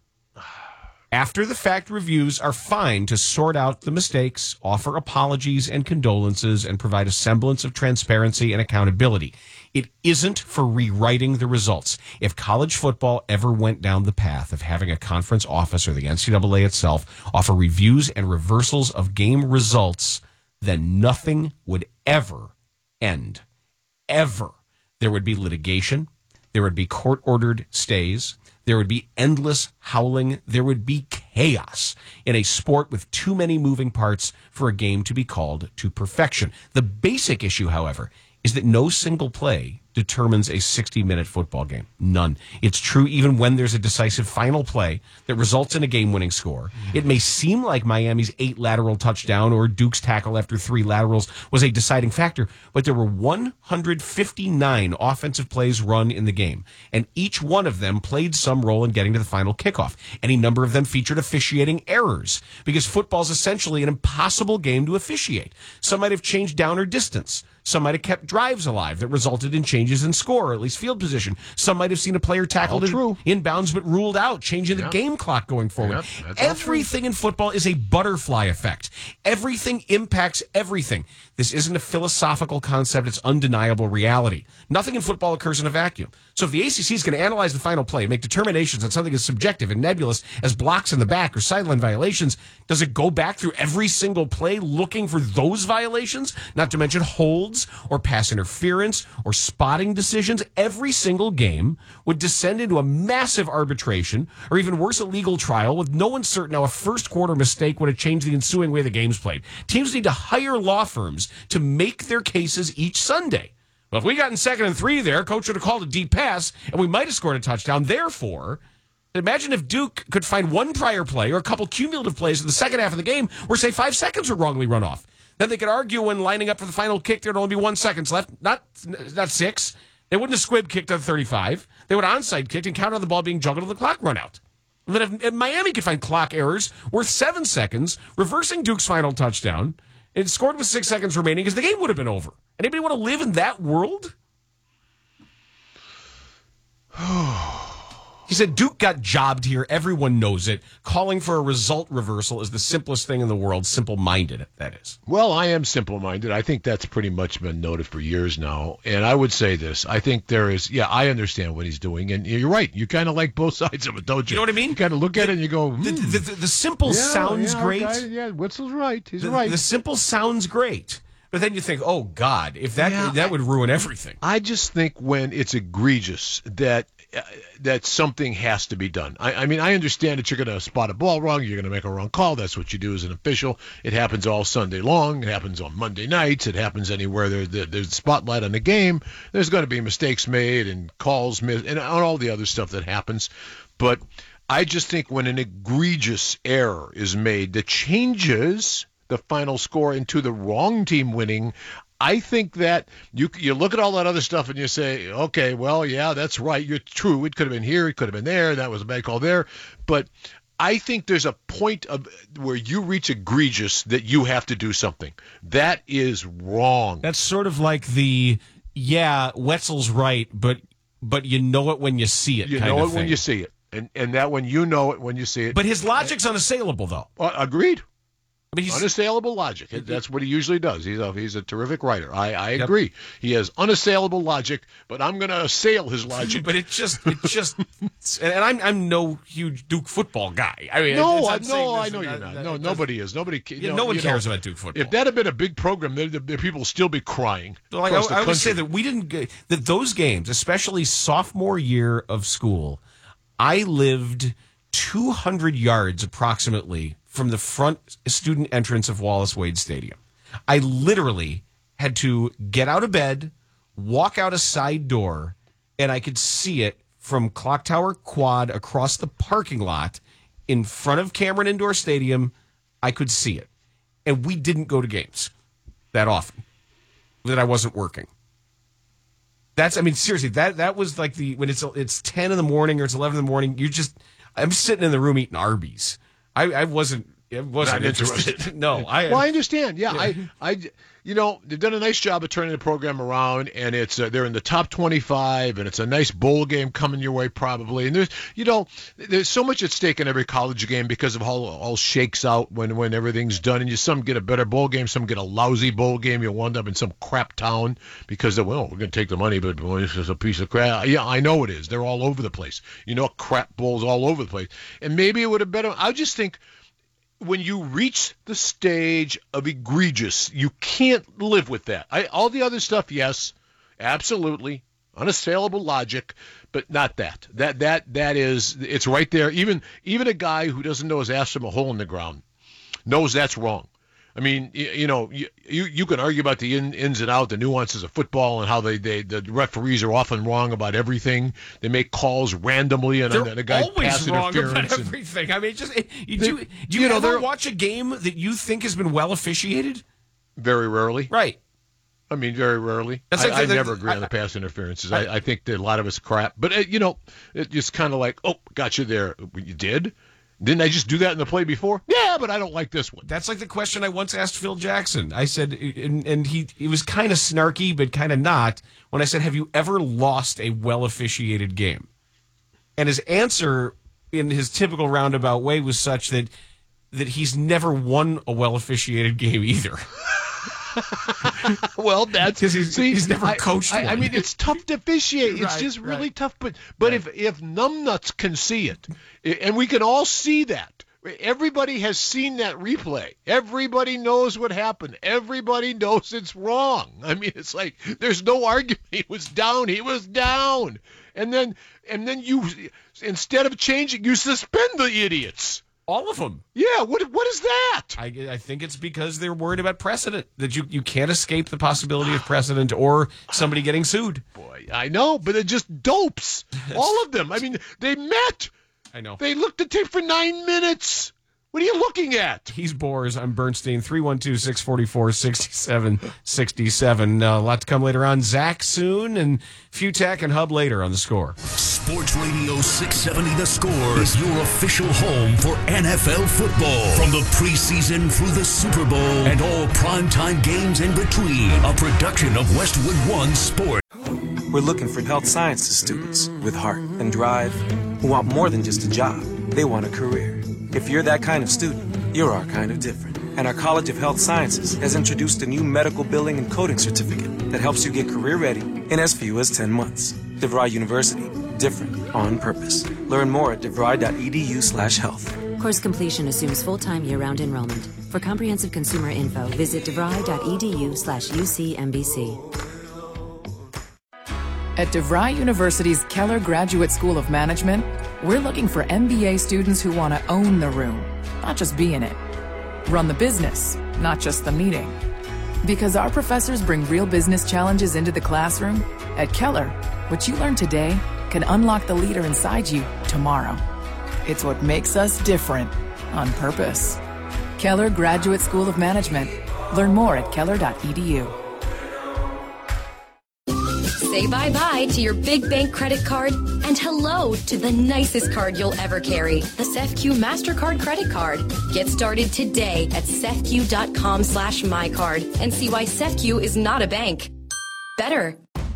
After the fact, reviews are fine to sort out the mistakes, offer apologies and condolences, and provide a semblance of transparency and accountability. It isn't for rewriting the results. If college football ever went down the path of having a conference office or the N C double A itself offer reviews and reversals of game results, then nothing would ever end. Ever. There would be litigation. There would be court-ordered stays. There would be endless howling. There would be chaos in a sport with too many moving parts for a game to be called to perfection. The basic issue, however, is that no single play determines a sixty-minute football game. None. It's true even when there's a decisive final play that results in a game-winning score. It may seem like Miami's eight lateral touchdown or Duke's tackle after three laterals was a deciding factor, but there were one hundred fifty-nine offensive plays run in the game, and each one of them played some role in getting to the final kickoff. Any number of them featured officiating errors, because football's essentially an impossible game to officiate. Some might have changed down or distance. Some might have kept drives alive that resulted in changes in score, or at least field position. Some might have seen a player tackled All true. in bounds but ruled out, changing the Yep. game clock going forward. Yep, that's all Everything in football is a butterfly effect. Everything impacts everything. This isn't a philosophical concept. It's undeniable reality. Nothing in football occurs in a vacuum. So if the A C C is going to analyze the final play, make determinations on something as subjective and nebulous as blocks in the back or sideline violations, does it go back through every single play looking for those violations? Not to mention holds or pass interference or spotting decisions. Every single game would descend into a massive arbitration or even worse, a legal trial with no one certain how a first quarter mistake would have changed the ensuing way the game's played. Teams need to hire law firms to make their cases each Sunday. Well, if we got in second and three there, coach would have called a deep pass, and we might have scored a touchdown. Therefore, imagine if Duke could find one prior play or a couple cumulative plays in the second half of the game where, say, five seconds were wrongly run off. Then they could argue when lining up for the final kick, there'd only be one seconds left, not not six. They wouldn't have squib kicked at thirty-five. They would have onside kicked and counted on the ball being juggled to the clock run out. But if, if Miami could find clock errors worth seven seconds, reversing Duke's final touchdown, and scored with six seconds remaining, because the game would have been over. Anybody want to live in that world? He said Duke got jobbed here. Everyone knows it. Calling for a result reversal is the simplest thing in the world. Simple-minded, that is. Well, I am simple-minded. I think that's pretty much been noted for years now. And I would say this. I think there is, yeah, I understand what he's doing. And you're right. You kind of like both sides of it, don't you? You know what I mean? You kind of look at it and you go, hmm. The, the, the, the simple yeah, sounds yeah, great. Okay, yeah, Witzel's right. He's the, right. The simple sounds great. But then you think, oh, God, if that Yeah, that I- would ruin everything. I just think when it's egregious that uh, that something has to be done. I, I mean, I understand that you're going to spot a ball wrong, you're going to make a wrong call. That's what you do as an official. It happens all Sunday long. It happens on Monday nights. It happens anywhere there's there's a spotlight on the game. There's going to be mistakes made and calls missed and all the other stuff that happens. But I just think when an egregious error is made that changes the final score into the wrong team winning, I think that you you look at all that other stuff and you say, okay, well, yeah, that's right. You're true. It could have been here. It could have been there. That was a bad call there. But I think there's a point of where you reach egregious that you have to do something. That is wrong. That's sort of like the, yeah, Wetzel's right, but but you know it when you see it You kind know of it when thing. you see it. And and that when you know it when you see it. But his logic's unassailable, though. Uh, agreed. I mean, he's, unassailable logic. That's what he usually does. He's a, he's a terrific writer. I, I agree. He has unassailable logic, but I'm going to assail his logic. But it just, it just, and I'm I'm no huge Duke football guy. I mean, no, it's- I, I'm saying no, this I is know you're not- not. that- No, that- nobody is. Nobody. Yeah, You know, no one you cares know, about Duke football. If that had been a big program, the, the people would still be crying. Like, across I, the I would say country. that we didn't get that those games, especially sophomore year of school. I lived two hundred yards approximately from the front student entrance of Wallace Wade Stadium. I literally had to get out of bed, walk out a side door, and I could see it from Clock Tower Quad across the parking lot in front of Cameron Indoor Stadium. I could see it. And we didn't go to games that often, that I wasn't working. That's, I mean, seriously, that that was like the, when it's it's ten in the morning or it's eleven in the morning, you're just, I'm sitting in the room eating Arby's. I, I wasn't, I wasn't Not interested. interested. No, I, well, I understand. Yeah, I, I, you know, they've done a nice job of turning the program around, and it's uh, they're in the top twenty-five, and it's a nice bowl game coming your way probably. And there's, you know, there's so much at stake in every college game because of how it all shakes out when when everything's done. And you some get a better bowl game, some get a lousy bowl game. You'll wind up in some crap town because of, well, we're going to take the money, but well, it's just a piece of crap. Yeah, I know it is. They're all over the place. You know, crap bowls all over the place. And maybe it would have been. I just think, when you reach the stage of egregious, you can't live with that. I, all the other stuff, yes, absolutely, unassailable logic, but not that. That that that is, it's right there. Even even a guy who doesn't know his ass from a hole in the ground knows that's wrong. I mean, you, you know, you, you you can argue about the in, ins and outs, the nuances of football, and how they, they the referees are often wrong about everything. They make calls randomly, and they're then a guy always pass wrong interference. about and- everything. I mean, just you, They- do. Do you, you know, ever they're- watch a game that you think has been well officiated? Very rarely. Right. I mean, very rarely. That's I, like I the- never agree I- on the pass interferences. I, I think that a lot of it's crap. But, uh, you know, it's just kind of like, oh, got you there. You did? Didn't I just do that in the play before? Yeah, but I don't like this one. That's like the question I once asked Phil Jackson. I said, and, and he he was kind of snarky, but kind of not, when I said, have you ever lost a well-officiated game? And his answer, in his typical roundabout way, was such that that he's never won a well-officiated game either. Well, that's because he's, see, he's never I, coached I, I one. mean, it's tough to officiate. It's Right, just really right. tough. But but if if numbnuts can see it, and we can all see that. Everybody has seen that replay. Everybody knows what happened. Everybody knows it's wrong. I mean, it's like there's no argument. He was down. He was down. And then and then you, instead of changing, you suspend the idiots. All of them. Yeah. What what is that? I, I think it's because they're worried about precedent, that you, you can't escape the possibility of precedent or somebody getting sued. Boy, I know, but it just dopes. All of them. I mean, they met. I know. They looked at tape for nine minutes. What are you looking at? He's Boers. I'm Bernstein. three one two, six four four, six seven six seven. Uh, a lot to come later on. Zach soon, and Futech and Hub later on The Score. Sports Radio six seventy The Score is your official home for N F L football. From the preseason through the Super Bowl and all primetime games in between. A production of Westwood One Sports. We're looking for health sciences students with heart and drive who want more than just a job. They want a career. If you're that kind of student, you're our kind of different. And our College of Health Sciences has introduced a new medical billing and coding certificate that helps you get career ready in as few as ten months. DeVry University, different on purpose. Learn more at devry.edu slash health. Course completion assumes full-time year-round enrollment. For comprehensive consumer info, visit devry.edu slash UCMBC. At DeVry University's Keller Graduate School of Management, we're looking for M B A students who want to own the room, not just be in it. Run the business, not just the meeting. Because our professors bring real business challenges into the classroom, at Keller, what you learn today can unlock the leader inside you tomorrow. It's what makes us different on purpose. Keller Graduate School of Management. Learn more at keller dot e d u. Say bye-bye to your big bank credit card and hello to the nicest card you'll ever carry, the C E F Q MasterCard credit card. Get started today at cefq.com slash mycard and see why C E F Q is not a bank. Better.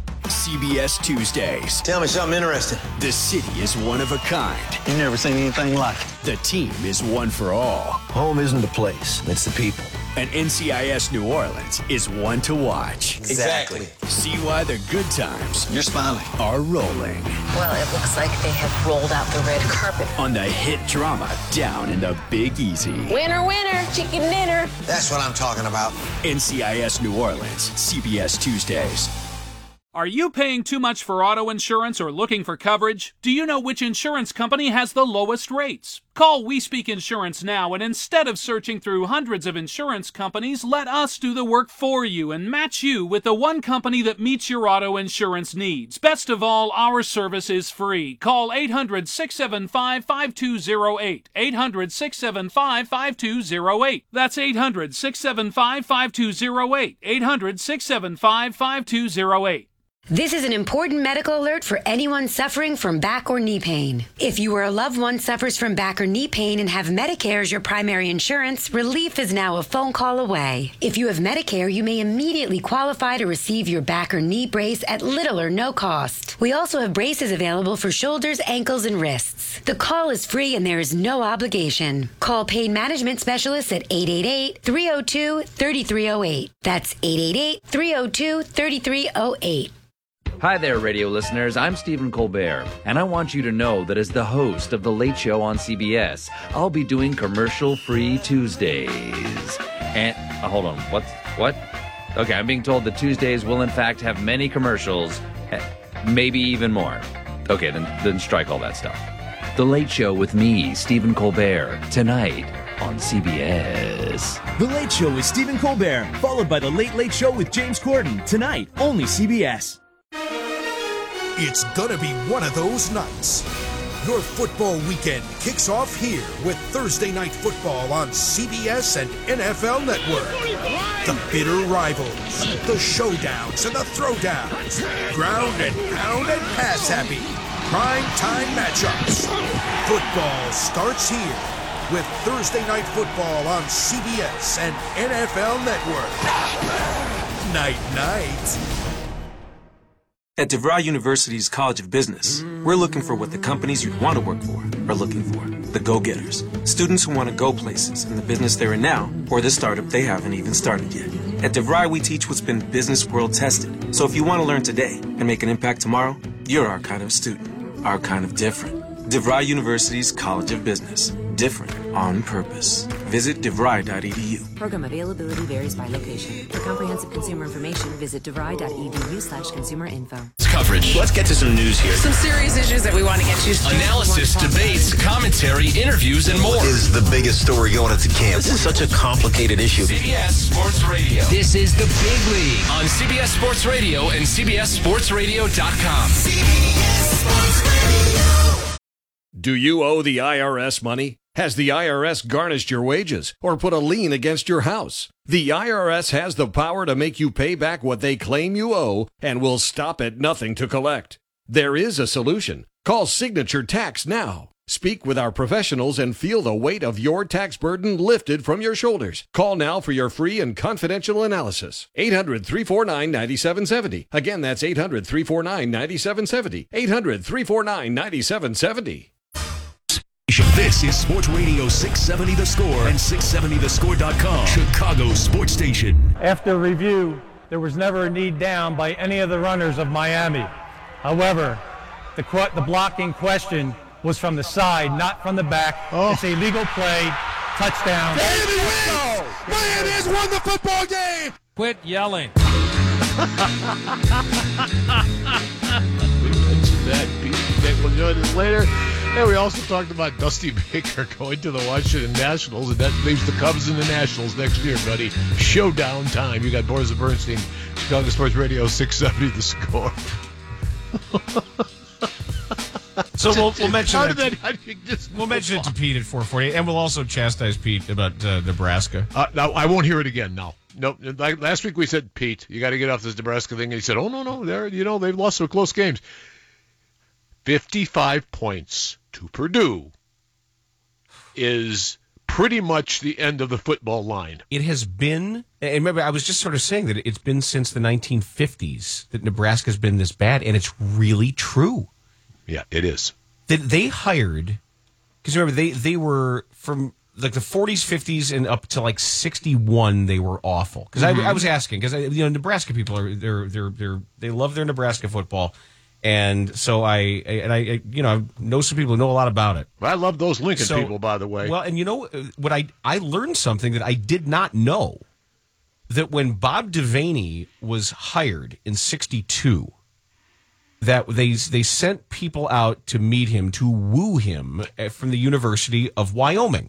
C B S Tuesdays. Tell me something interesting. The city is one of a kind. You've never seen anything like it. The team is one for all. Home isn't the place, it's the people. And N C I S New Orleans is one to watch. Exactly. See why the good times You're smiling. are rolling. Well, it looks like they have rolled out the red carpet. On the hit drama Down in the Big Easy. Winner, winner, chicken dinner. That's what I'm talking about. N C I S New Orleans, C B S Tuesdays. Are you paying too much for auto insurance or looking for coverage? Do you know which insurance company has the lowest rates? Call We Speak Insurance now, and instead of searching through hundreds of insurance companies, let us do the work for you and match you with the one company that meets your auto insurance needs. Best of all, our service is free. Call eight hundred, six seven five, five two zero eight. eight hundred, six seven five, five two zero eight. That's eight hundred, six seven five, five two zero eight. eight hundred, six seven five, five two zero eight. This is an important medical alert for anyone suffering from back or knee pain. If you or a loved one suffers from back or knee pain and have Medicare as your primary insurance, relief is now a phone call away. If you have Medicare, you may immediately qualify to receive your back or knee brace at little or no cost. We also have braces available for shoulders, ankles, and wrists. The call is free and there is no obligation. Call Pain Management Specialists at eight eight eight, three oh two, three three oh eight. That's eight eight eight, three oh two, three three oh eight. Hi there, radio listeners. I'm Stephen Colbert, and I want you to know that as the host of The Late Show on C B S, I'll be doing commercial-free Tuesdays. And, uh, hold on, what's, what? Okay, I'm being told that Tuesdays will in fact have many commercials, maybe even more. Okay, then, then strike all that stuff. The Late Show with me, Stephen Colbert, tonight on C B S. The Late Show with Stephen Colbert, followed by The Late Late Show with James Corden, tonight, only C B S. It's gonna be one of those nights. Your football weekend kicks off here with Thursday Night Football on C B S and N F L Network. The bitter rivals, the showdowns and the throwdowns, ground and pound and pass happy, prime time matchups. Football starts here with Thursday Night Football on C B S and N F L Network. Night night. At DeVry University's College of Business, we're looking for what the companies you'd want to work for are looking for. The go-getters. Students who want to go places in the business they're in now or the startup they haven't even started yet. At DeVry, we teach what's been business world tested. So if you want to learn today and make an impact tomorrow, you're our kind of student. Our kind of different. DeVry University's College of Business. Different on purpose. Visit devry dot e d u. Program availability varies by location. For comprehensive consumer information, visit devry dot e d u slash consumer info. Coverage. Let's get to some news here. Some serious issues that we want to get you to. Analysis, debates, commentary, interviews, and more. Is the biggest story going into camp. This is such a complicated issue. C B S Sports Radio. This is the Big League on C B S Sports Radio and C B S Sports Radio dot com. C B S Sports Radio. Do you owe the I R S money? Has the I R S garnished your wages or put a lien against your house? The I R S has the power to make you pay back what they claim you owe and will stop at nothing to collect. There is a solution. Call Signature Tax now. Speak with our professionals and feel the weight of your tax burden lifted from your shoulders. Call now for your free and confidential analysis. eight hundred, three four nine, nine seven seven zero. Again, that's eight hundred, three four nine, nine seven seven zero. eight hundred, three four nine, nine seven seven zero. This is Sports Radio six seventy The Score and six seventy the score dot com, Chicago Sports Station. After review, there was never a knee down by any of the runners of Miami. However, the, qu- the blocking question was from the side, not from the back. Oh. It's a legal play, touchdown. Miami wins! Miami has won the football game! Quit yelling. We mentioned that. Pete will join us later. And we also talked about Dusty Baker going to the Washington Nationals, and that leaves the Cubs and the Nationals next year, buddy. Showdown time. You got Boris Bernstein, Chicago Sports Radio six seventy The Score. So we'll, we'll mention How that. did that how did you just We'll mention it to Pete at four forty, and we'll also chastise Pete about uh, Nebraska. Uh, no, I won't hear it again. No, no. Like last week we said, Pete, you got to get off this Nebraska thing, and he said, "Oh no, no, they're you know they've lost some close games." Fifty-five points to Purdue is pretty much the end of the football line. It has been, and remember, I was just sort of saying that it's been since the nineteen fifties that Nebraska's been this bad, and it's really true. Yeah, it is. That they hired, because remember, they, they were from like the forties, fifties, and up to like sixty-one, they were awful. Because mm-hmm. I, I was asking, because you know, Nebraska people are they're they're they're they love their Nebraska football. And so I, and I, you know, I know some people who know a lot about it. I love those Lincoln so, people, by the way. Well, and you know what? I I learned something that I did not know. That when Bob Devaney was hired in sixty-two, that they they sent people out to meet him, to woo him from the University of Wyoming.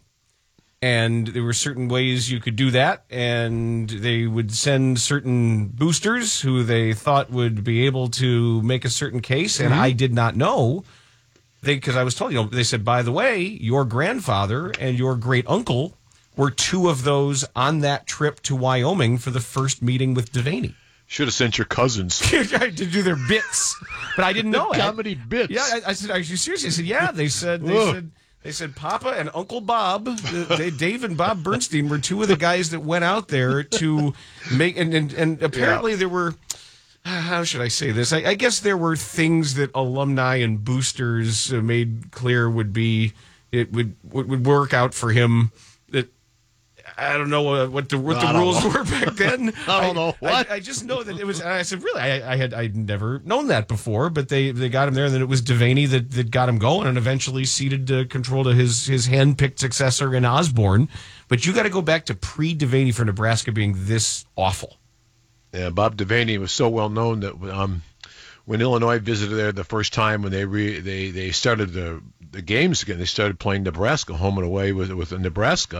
And there were certain ways you could do that, and they would send certain boosters who they thought would be able to make a certain case, and mm-hmm. I did not know, because I was told, you know, they said, by the way, your grandfather and your great-uncle were two of those on that trip to Wyoming for the first meeting with Devaney. Should have sent your cousins. to do their bits, but I didn't know it. Comedy bits. Yeah, I, I said, are you serious? I said, yeah, they said, they Ugh. said... They said Papa and Uncle Bob, they, Dave and Bob Bernstein were two of the guys that went out there to make, and and, and apparently yeah. there were, how should I say this? I, I guess there were things that alumni and boosters made clear would be, it would would work out for him. That I don't know what the what the rules know. were back then. I don't know what. I, I just know that it was. I said, really, I, I had I'd never known that before, but they, they got him there, and then it was Devaney that, that got him going, and eventually ceded uh, control to his his hand-picked successor in Osborne. But you got to go back to pre-Devaney for Nebraska being this awful. Yeah, Bob Devaney was so well known that um, when Illinois visited there the first time, when they re, they they started the the games again, they started playing Nebraska home and away with with Nebraska.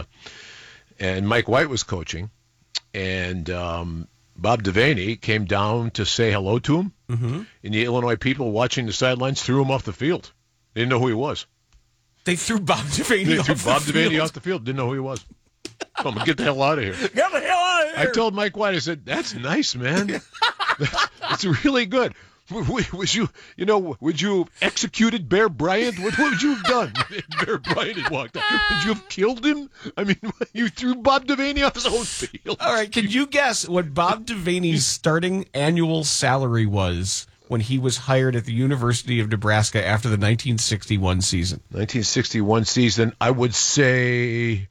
And Mike White was coaching, and um, Bob Devaney came down to say hello to him, mm-hmm. and the Illinois people watching the sidelines threw him off the field. They didn't know who he was. They threw Bob Devaney they off threw the Bob field. Devaney off the field. Didn't know who he was. I'm gonna get the hell out of here. Get the hell out of here! I told Mike White, I said, "That's nice, man. It's really good." Was you, you know, would you have executed Bear Bryant? What, what would you have done if Bear Bryant had walked out? Would you have killed him? I mean, you threw Bob Devaney off his own field. All right, can you guess what Bob Devaney's starting annual salary was when he was hired at the University of Nebraska after the nineteen sixty-one season? nineteen sixty-one season, I would say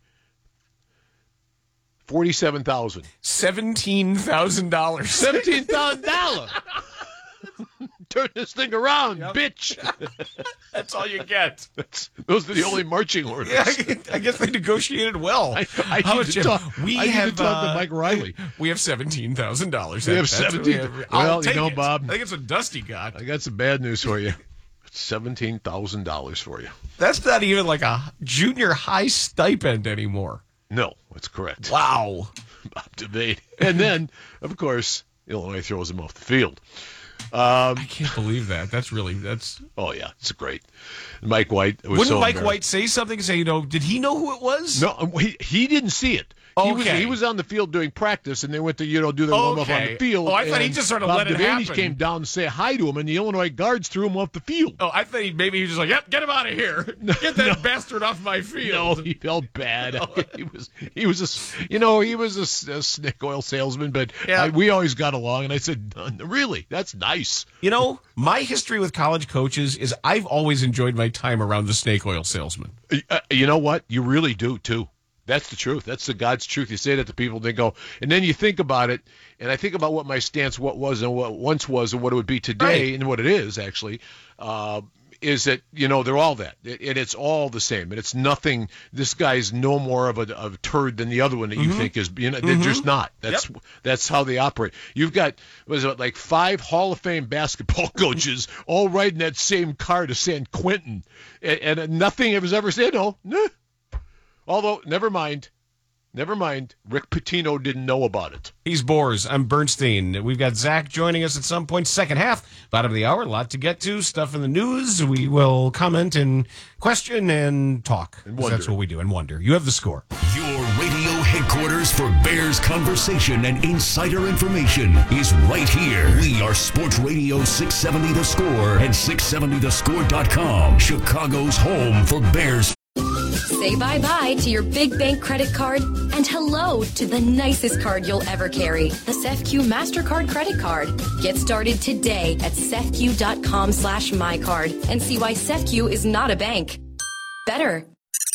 forty-seven thousand dollars. seventeen thousand dollars. seventeen thousand dollars. Turn this thing around, yep. bitch. That's all you get. That's, those are the only marching orders. Yeah, I, I guess they negotiated well. I, I How need much to talk, we I have need to talk uh, to Mike Riley. We have seventeen thousand dollars. We have seventeen. Have, well, you know, it. Bob, I think it's what Dusty got. I got some bad news for you. Seventeen thousand dollars for you. That's not even like a junior high stipend anymore. No, that's correct. Wow, Bob Devaney. And then, of course, Illinois throws him off the field. Um, I can't believe that. That's really that's. Oh yeah, it's great. Mike White. Was Wouldn't so Mike White say something? Say, you know, did he know who it was? No, he he didn't see it. He Okay. was he was on the field doing practice, and they went to you know do their warm up on Okay. the field. Oh, I thought he and just sort of Bob let it Devaney happen. came down to say hi to him, and the Illinois guards threw him off the field. Oh, I thought he, maybe he was just like, "Yep, get him out of here. Get that bastard off my field." No, he felt bad. he was he was a you know he was a, a snake oil salesman, but Yeah. I, we always got along. And I said, really, that's nice. You know, my history with college coaches is I've always enjoyed my time around the snake oil salesman. Uh, you know what? You really do too. That's the truth. That's the God's truth. You say that to people, they go, and then you think about it, and I think about what my stance, what was and what once was, and what it would be today, Right. and what it is actually. Uh, is that you know they're all that, it, it, it's all the same, and it's nothing. This guy's no more of a, of a turd than the other one that you Mhm. think is. You know, they're Mhm. just not. That's Yep. that's how they operate. You've got was it like five Hall of Fame basketball coaches all riding that same car to San Quentin, and, and nothing was ever said. No, nah. Although, never mind. Never mind. Rick Pitino didn't know about it. He's Boers. I'm Bernstein. We've got Zach joining us at some point. Second half, bottom of the hour. A lot to get to. Stuff in the news. We will comment and question and talk. And 'Cause wonder. That's what we do. And wonder. You have the score. Your radio headquarters for Bears conversation and insider information is right here. We are Sports Radio six seventy The Score and six seventy the score dot com, Chicago's home for Bears. Say bye-bye to your big bank credit card and hello to the nicest card you'll ever carry, the C E F C U MasterCard credit card. Get started today at cefq.com slash mycard and see why C E F C U is not a bank. Better.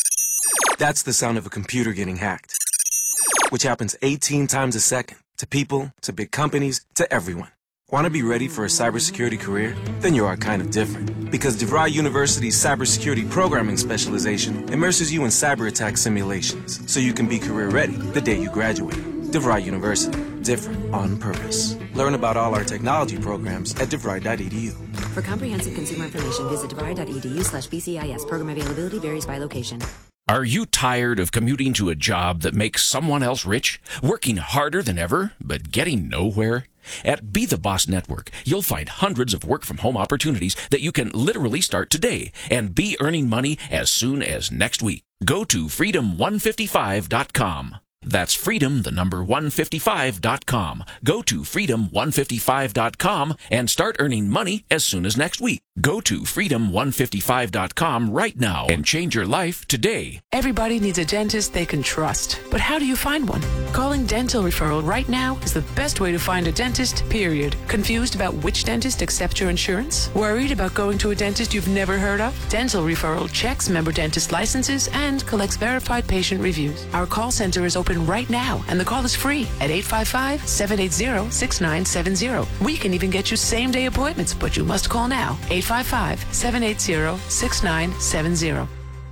That's the sound of a computer getting hacked, which happens eighteen times a second to people, to big companies, to everyone. Want to be ready for a cybersecurity career? Then you are kind of different. Because DeVry University's cybersecurity programming specialization immerses you in cyber attack simulations so you can be career ready the day you graduate. DeVry University. Different on purpose. Learn about all our technology programs at devry dot e d u. For comprehensive consumer information, visit devry.edu slash BCIS. Program availability varies by location. Are you tired of commuting to a job that makes someone else rich? Working harder than ever, but getting nowhere? At Be the Boss Network, you'll find hundreds of work-from-home opportunities that you can literally start today and be earning money as soon as next week. Go to freedom one fifty-five dot com. That's freedom, the number one fifty-five dot com. Go to freedom one fifty-five dot com and start earning money as soon as next week. Go to freedom one fifty-five dot com right now and change your life today. Everybody needs a dentist they can trust. But how do you find one? Calling Dental Referral right now is the best way to find a dentist, period. Confused about which dentist accepts your insurance? Worried about going to a dentist you've never heard of? Dental Referral checks member dentist licenses and collects verified patient reviews. Our call center is open right now, and the call is free at eight five five, seven eight zero, six nine seven zero. We can even get you same-day appointments, but you must call now. eight five five, seven eight zero, six nine seven zero.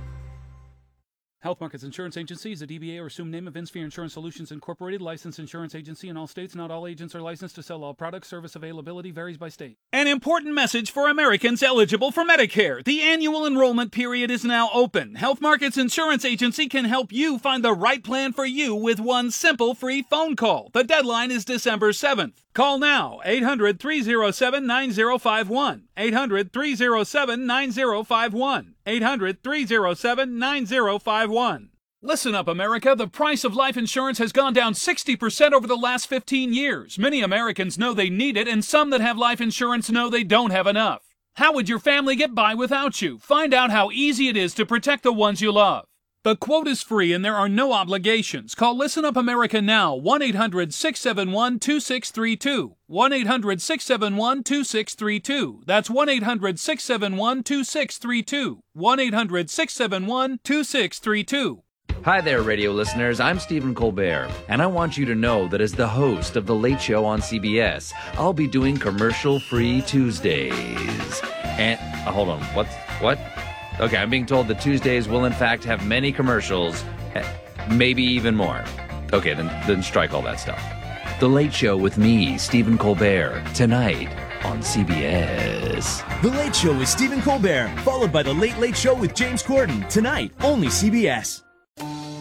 Health Markets Insurance Agency is a D B A or assumed name of InSphere Insurance Solutions Incorporated, licensed insurance agency in all states. Not all agents are licensed to sell all products. Service availability varies by state. An important message for Americans eligible for Medicare. The annual enrollment period is now open. Health Markets Insurance Agency can help you find the right plan for you with one simple free phone call. The deadline is December seventh. Call now, eight hundred, three oh seven, nine oh five one. eight hundred, three oh seven, nine oh five one. eight hundred, three oh seven, nine oh five one. Listen up, America. The price of life insurance has gone down sixty percent over the last fifteen years. Many Americans know they need it, and some that have life insurance know they don't have enough. How would your family get by without you? Find out how easy it is to protect the ones you love. The quote is free and there are no obligations. Call Listen Up America now, one eight hundred, six seven one, two six three two. one eight hundred, six seven one, two six three two. That's one eight hundred, six seven one, two six three two. one eight hundred, six seven one, two six three two. Hi there, radio listeners. I'm Stephen Colbert, and I want you to know that as the host of The Late Show on C B S, I'll be doing commercial-free Tuesdays. And, uh, hold on, what's, what? Okay, I'm being told that Tuesdays will in fact have many commercials, maybe even more. Okay, then, then strike all that stuff. The Late Show with me, Stephen Colbert, tonight on C B S. The Late Show with Stephen Colbert, followed by The Late Late Show with James Corden, tonight, only C B S. Do you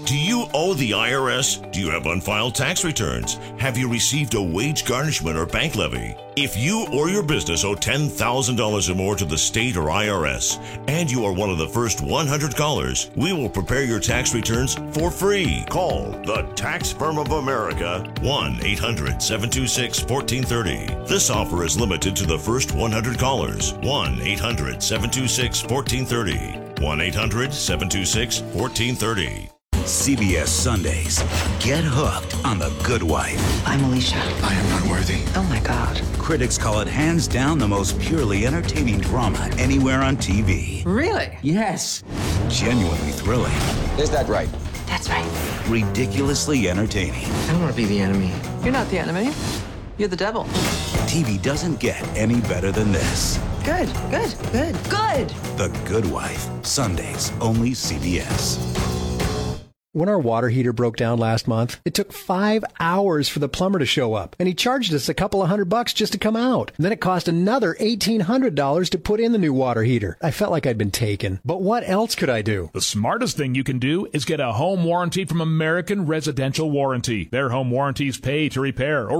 owe the I R S? Do you have unfiled tax returns? Have you received a wage garnishment or bank levy? If you or your business owe ten thousand dollars or more to the state or I R S, and you are one of the first one hundred callers, we will prepare your tax returns for free. Call the Tax Firm of America, one eight hundred seven two six one four three zero. This offer is limited to the first one hundred callers. one eight hundred seven two six one four three zero. one eight hundred seven two six one four three zero. C B S Sundays. Get hooked on The Good Wife. I'm Alicia. I am unworthy. Oh my God. Critics call it hands down the most purely entertaining drama anywhere on T V. Really? Yes. Genuinely thrilling. Is that right? That's right. Ridiculously entertaining. I don't want to be the enemy. You're not the enemy. You're the devil. T V doesn't get any better than this. Good, good, good, good. The Good Wife. Sundays, only C B S. When our water heater broke down last month, it took five hours for the plumber to show up, and he charged us a couple of hundred bucks just to come out. And then it cost another eighteen hundred dollars to put in the new water heater. I felt like I'd been taken. But what else could I do? The smartest thing you can do is get a home warranty from American Residential Warranty. Their home warranties pay to repair or